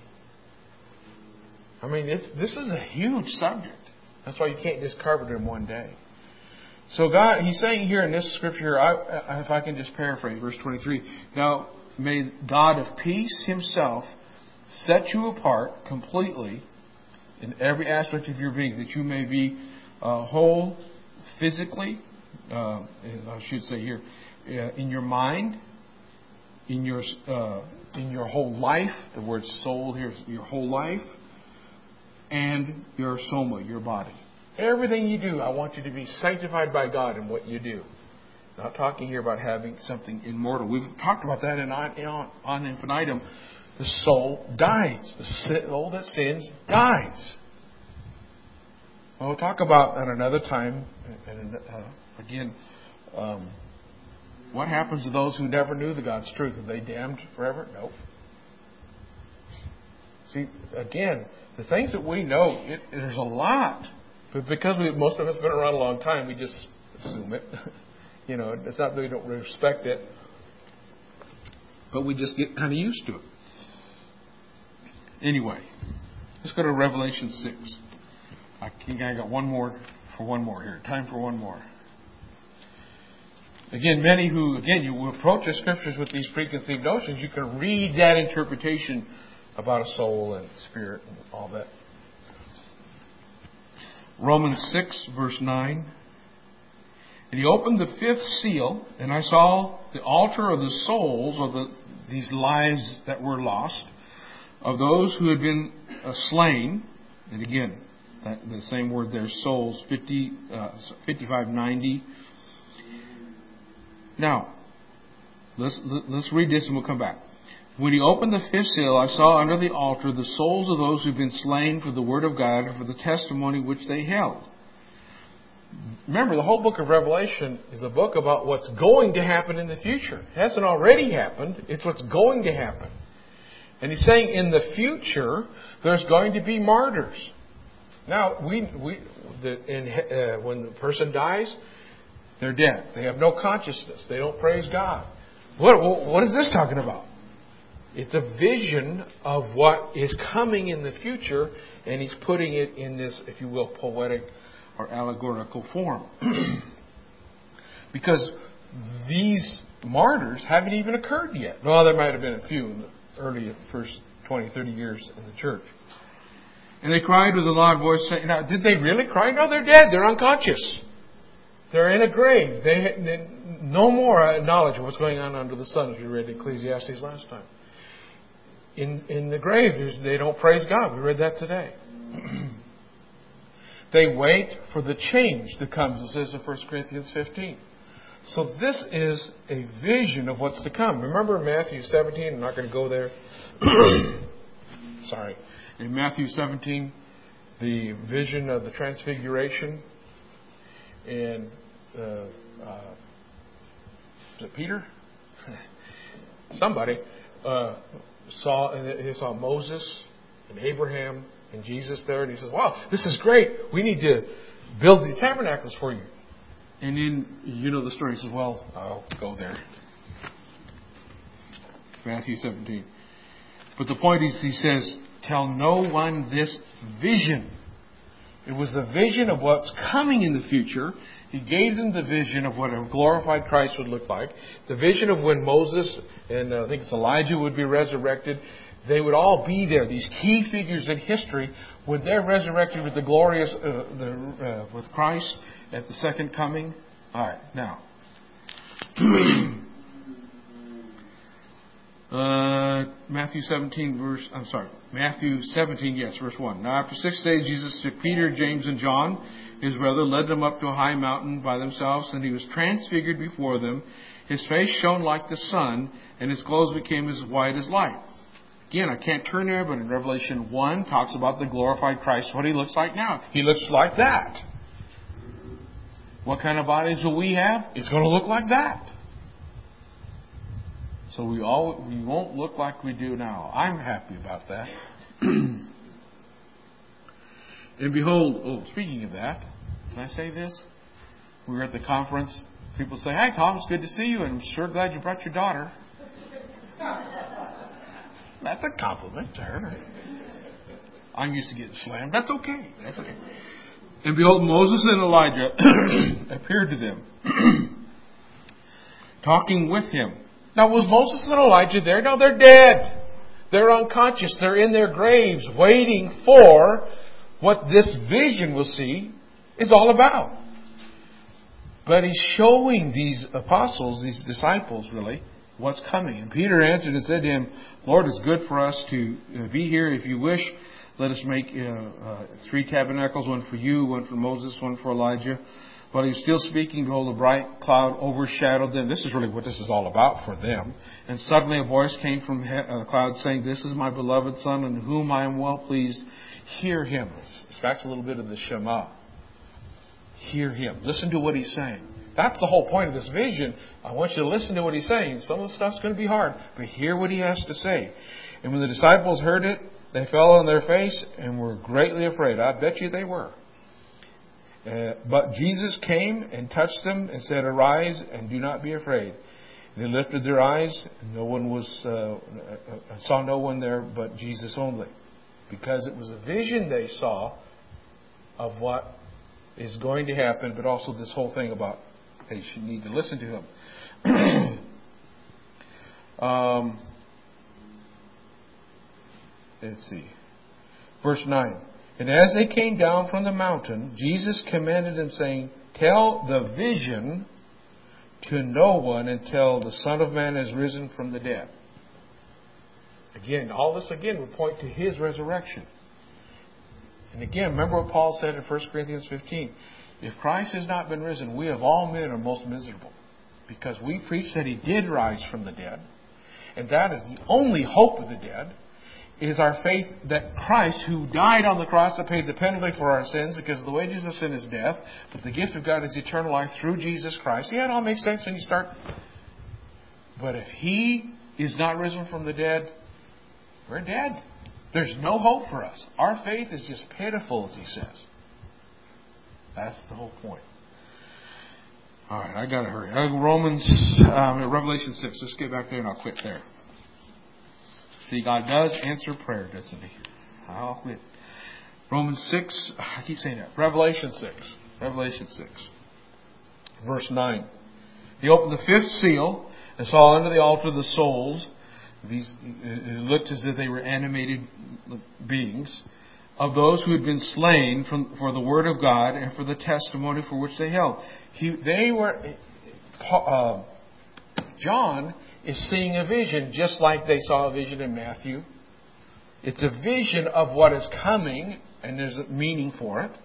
I mean, it's, this is a huge subject. That's why you can't just cover it in one day. So God, He's saying here in this scripture, I, if I can just paraphrase, verse twenty-three. Now, may God of peace Himself set you apart completely in every aspect of your being, that you may be uh, whole physically, uh, I should say here, uh, in your mind, in your uh, in your whole life. The word soul here is your whole life, and your soma, your body. Everything you do, I want you to be sanctified by God in what you do. Not talking here about having something immortal. We've talked about that in on, on, on infinitum. The soul dies. The soul that sins dies. Well, we'll talk about at another time, and uh, again, um, what happens to those who never knew the God's truth? Are they damned forever? Nope. See, again, the things that we know, it, there's a lot. But because we, most of us have been around a long time, we just assume it. You know, it's not that we don't respect it, but we just get kind of used to it. Anyway, let's go to Revelation six. I think I got one more for one more here. Time for one more. Again, many who, again, you approach the Scriptures with these preconceived notions, you can read that interpretation about a soul and spirit and all that. Romans six, verse nine. And he opened the fifth seal, and I saw the altar of the souls of the, these lives that were lost, of those who had been uh, slain. And again, that, the same word there, souls, fifty, uh, fifty-five ninety. Now, let's let's read this and we'll come back. When he opened the fifth seal, I saw under the altar the souls of those who had been slain for the word of God and for the testimony which they held. Remember, the whole book of Revelation is a book about what's going to happen in the future. It hasn't already happened. It's what's going to happen. And he's saying in the future, there's going to be martyrs. Now, we we the, in, uh, when the person dies, they're dead. They have no consciousness. They don't praise God. What, what is this talking about? It's a vision of what is coming in the future, and he's putting it in this, if you will, poetic or allegorical form. Because these martyrs haven't even occurred yet. Well, there might have been a few in the early first twenty, thirty years in the church. And they cried with a loud voice, saying, now, did they really cry? No, they're dead. They're unconscious. They're in a grave. They, they no more knowledge of what's going on under the sun, as we read Ecclesiastes last time. In in the grave, they don't praise God. We read that today. They wait for the change that comes, it says in First Corinthians fifteen. So this is a vision of what's to come. Remember Matthew seventeen? I'm not going to go there. Sorry. In Matthew seventeen, the vision of the transfiguration. And uh, uh, is it Peter? Somebody uh, saw he saw Moses and Abraham and Jesus there, and he says, "Wow, this is great. We need to build the tabernacles for you." And then you know the story. He says, "Well, I'll go there." Matthew seventeen. But the point is, he says, "Tell no one this vision." It was the vision of what's coming in the future. He gave them the vision of what a glorified Christ would look like. The vision of when Moses and uh, I think it's Elijah would be resurrected. They would all be there. These key figures in history, when they're resurrected with the glorious, uh, the, uh, with Christ at the second coming. All right, now. Uh, Matthew seventeen, verse, I'm sorry, Matthew seventeen, yes, verse one. Now after six days, Jesus took Peter, James, and John, his brother, led them up to a high mountain by themselves, and he was transfigured before them. His face shone like the sun, and his clothes became as white as light. Again, I can't turn there, but in Revelation one, talks about the glorified Christ, what he looks like now. He looks like that. What kind of bodies will we have? It's going to look like that. So we all we won't look like we do now. I'm happy about that. And behold, oh, speaking of that, can I say this? We were at the conference. People say, "Hi, Tom, it's good to see you, and I'm sure glad you brought your daughter." That's a compliment to her. I'm used to getting slammed. That's okay. That's okay. And behold, Moses and Elijah appeared to them, talking with him. Now, was Moses and Elijah there? No, they're dead. They're unconscious. They're in their graves waiting for what this vision will see. is all about. But He's showing these apostles, these disciples really, what's coming. And Peter answered and said to Him, Lord, it's good for us to be here. If you wish, let us make uh, uh, three tabernacles, one for you, one for Moses, one for Elijah. While he was still speaking, behold, a bright cloud overshadowed them. This is really what this is all about for them. And suddenly a voice came from the cloud saying, this is my beloved Son, in whom I am well pleased. Hear Him. It's back to a little bit of the Shema. Hear Him. Listen to what He's saying. That's the whole point of this vision. I want you to listen to what He's saying. Some of the stuff's going to be hard, but hear what He has to say. And when the disciples heard it, they fell on their face and were greatly afraid. I bet you they were. Uh, but Jesus came and touched them and said, arise and do not be afraid. And they lifted their eyes, and no one was uh, saw no one there but Jesus only, because it was a vision they saw of what is going to happen, but also this whole thing about they should need to listen to Him. um, let's see, verse nine. And as they came down from the mountain, Jesus commanded them, saying, tell the vision to no one until the Son of Man is risen from the dead. Again, all this again would point to His resurrection. And again, remember what Paul said in First Corinthians fifteen. If Christ has not been risen, we of all men are most miserable. Because we preach that He did rise from the dead. And that is the only hope of the dead. Is our faith that Christ, who died on the cross to pay the penalty for our sins, because the wages of sin is death, but the gift of God is eternal life through Jesus Christ. Yeah, it all makes sense when you start. But if He is not risen from the dead, we're dead. There's no hope for us. Our faith is just pitiful, as he says. That's the whole point. All right, I got to hurry. Uh, Romans, um, Revelation six. Let's get back there and I'll quit there. See, God does answer prayer, doesn't He? I'll quit. Romans six. I keep saying that. Revelation six. Revelation six. Verse nine. He opened the fifth seal and saw under the altar the souls. These it looked as if they were animated beings of those who had been slain from, for the word of God and for the testimony for which they held. He, they were. Uh, John is seeing a vision, just like they saw a vision in Matthew. It's a vision of what is coming, and there's a meaning for it.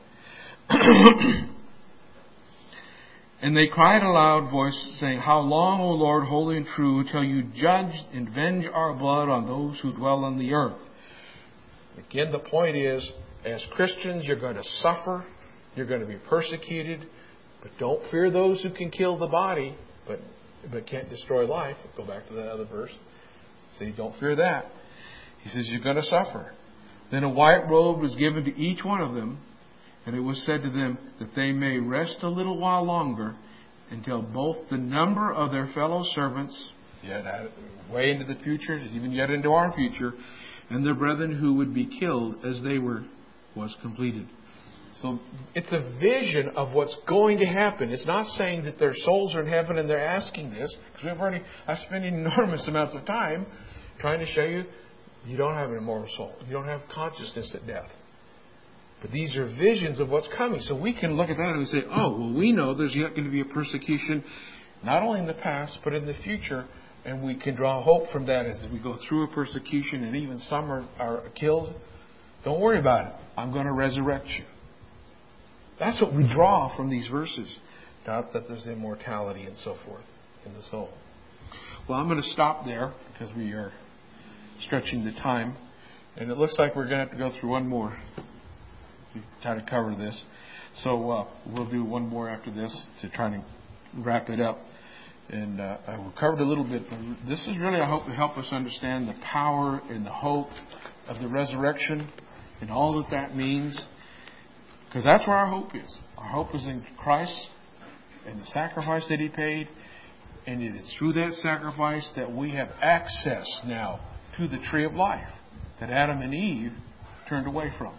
And they cried a loud voice, saying, how long, O Lord, holy and true, until you judge and avenge our blood on those who dwell on the earth? Again, the point is, as Christians, you're going to suffer. You're going to be persecuted. But don't fear those who can kill the body, but but can't destroy life. Go back to that other verse. See, don't fear that. He says, you're going to suffer. Then a white robe was given to each one of them, and it was said to them that they may rest a little while longer until both the number of their fellow servants, yet way into the future, even yet into our future, and their brethren who would be killed as they were, was completed. So it's a vision of what's going to happen. It's not saying that their souls are in heaven and they're asking this, because we've already, I spent enormous amounts of time trying to show you you don't have an immortal soul. You don't have consciousness at death. But these are visions of what's coming. So we can look at that and say, oh, well, we know there's yet going to be a persecution, not only in the past, but in the future. And we can draw hope from that as we go through a persecution, and even some are, are killed. Don't worry about it. I'm going to resurrect you. That's what we draw from these verses. Not that there's immortality and so forth in the soul. Well, I'm going to stop there because we are stretching the time. And it looks like we're going to have to go through one more to try to cover this. So uh, we'll do one more after this to try to wrap it up. And uh, we covered a little bit. But this is really, I hope, to help us understand the power and the hope of the resurrection and all that that means. Because that's where our hope is. Our hope is in Christ and the sacrifice that He paid. And it is through that sacrifice that we have access now to the tree of life that Adam and Eve turned away from.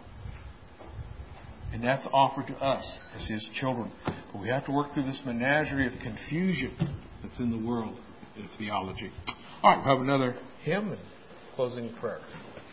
And that's offered to us as His children. But we have to work through this menagerie of confusion that's in the world in theology. All right, we'll have another hymn and closing prayer.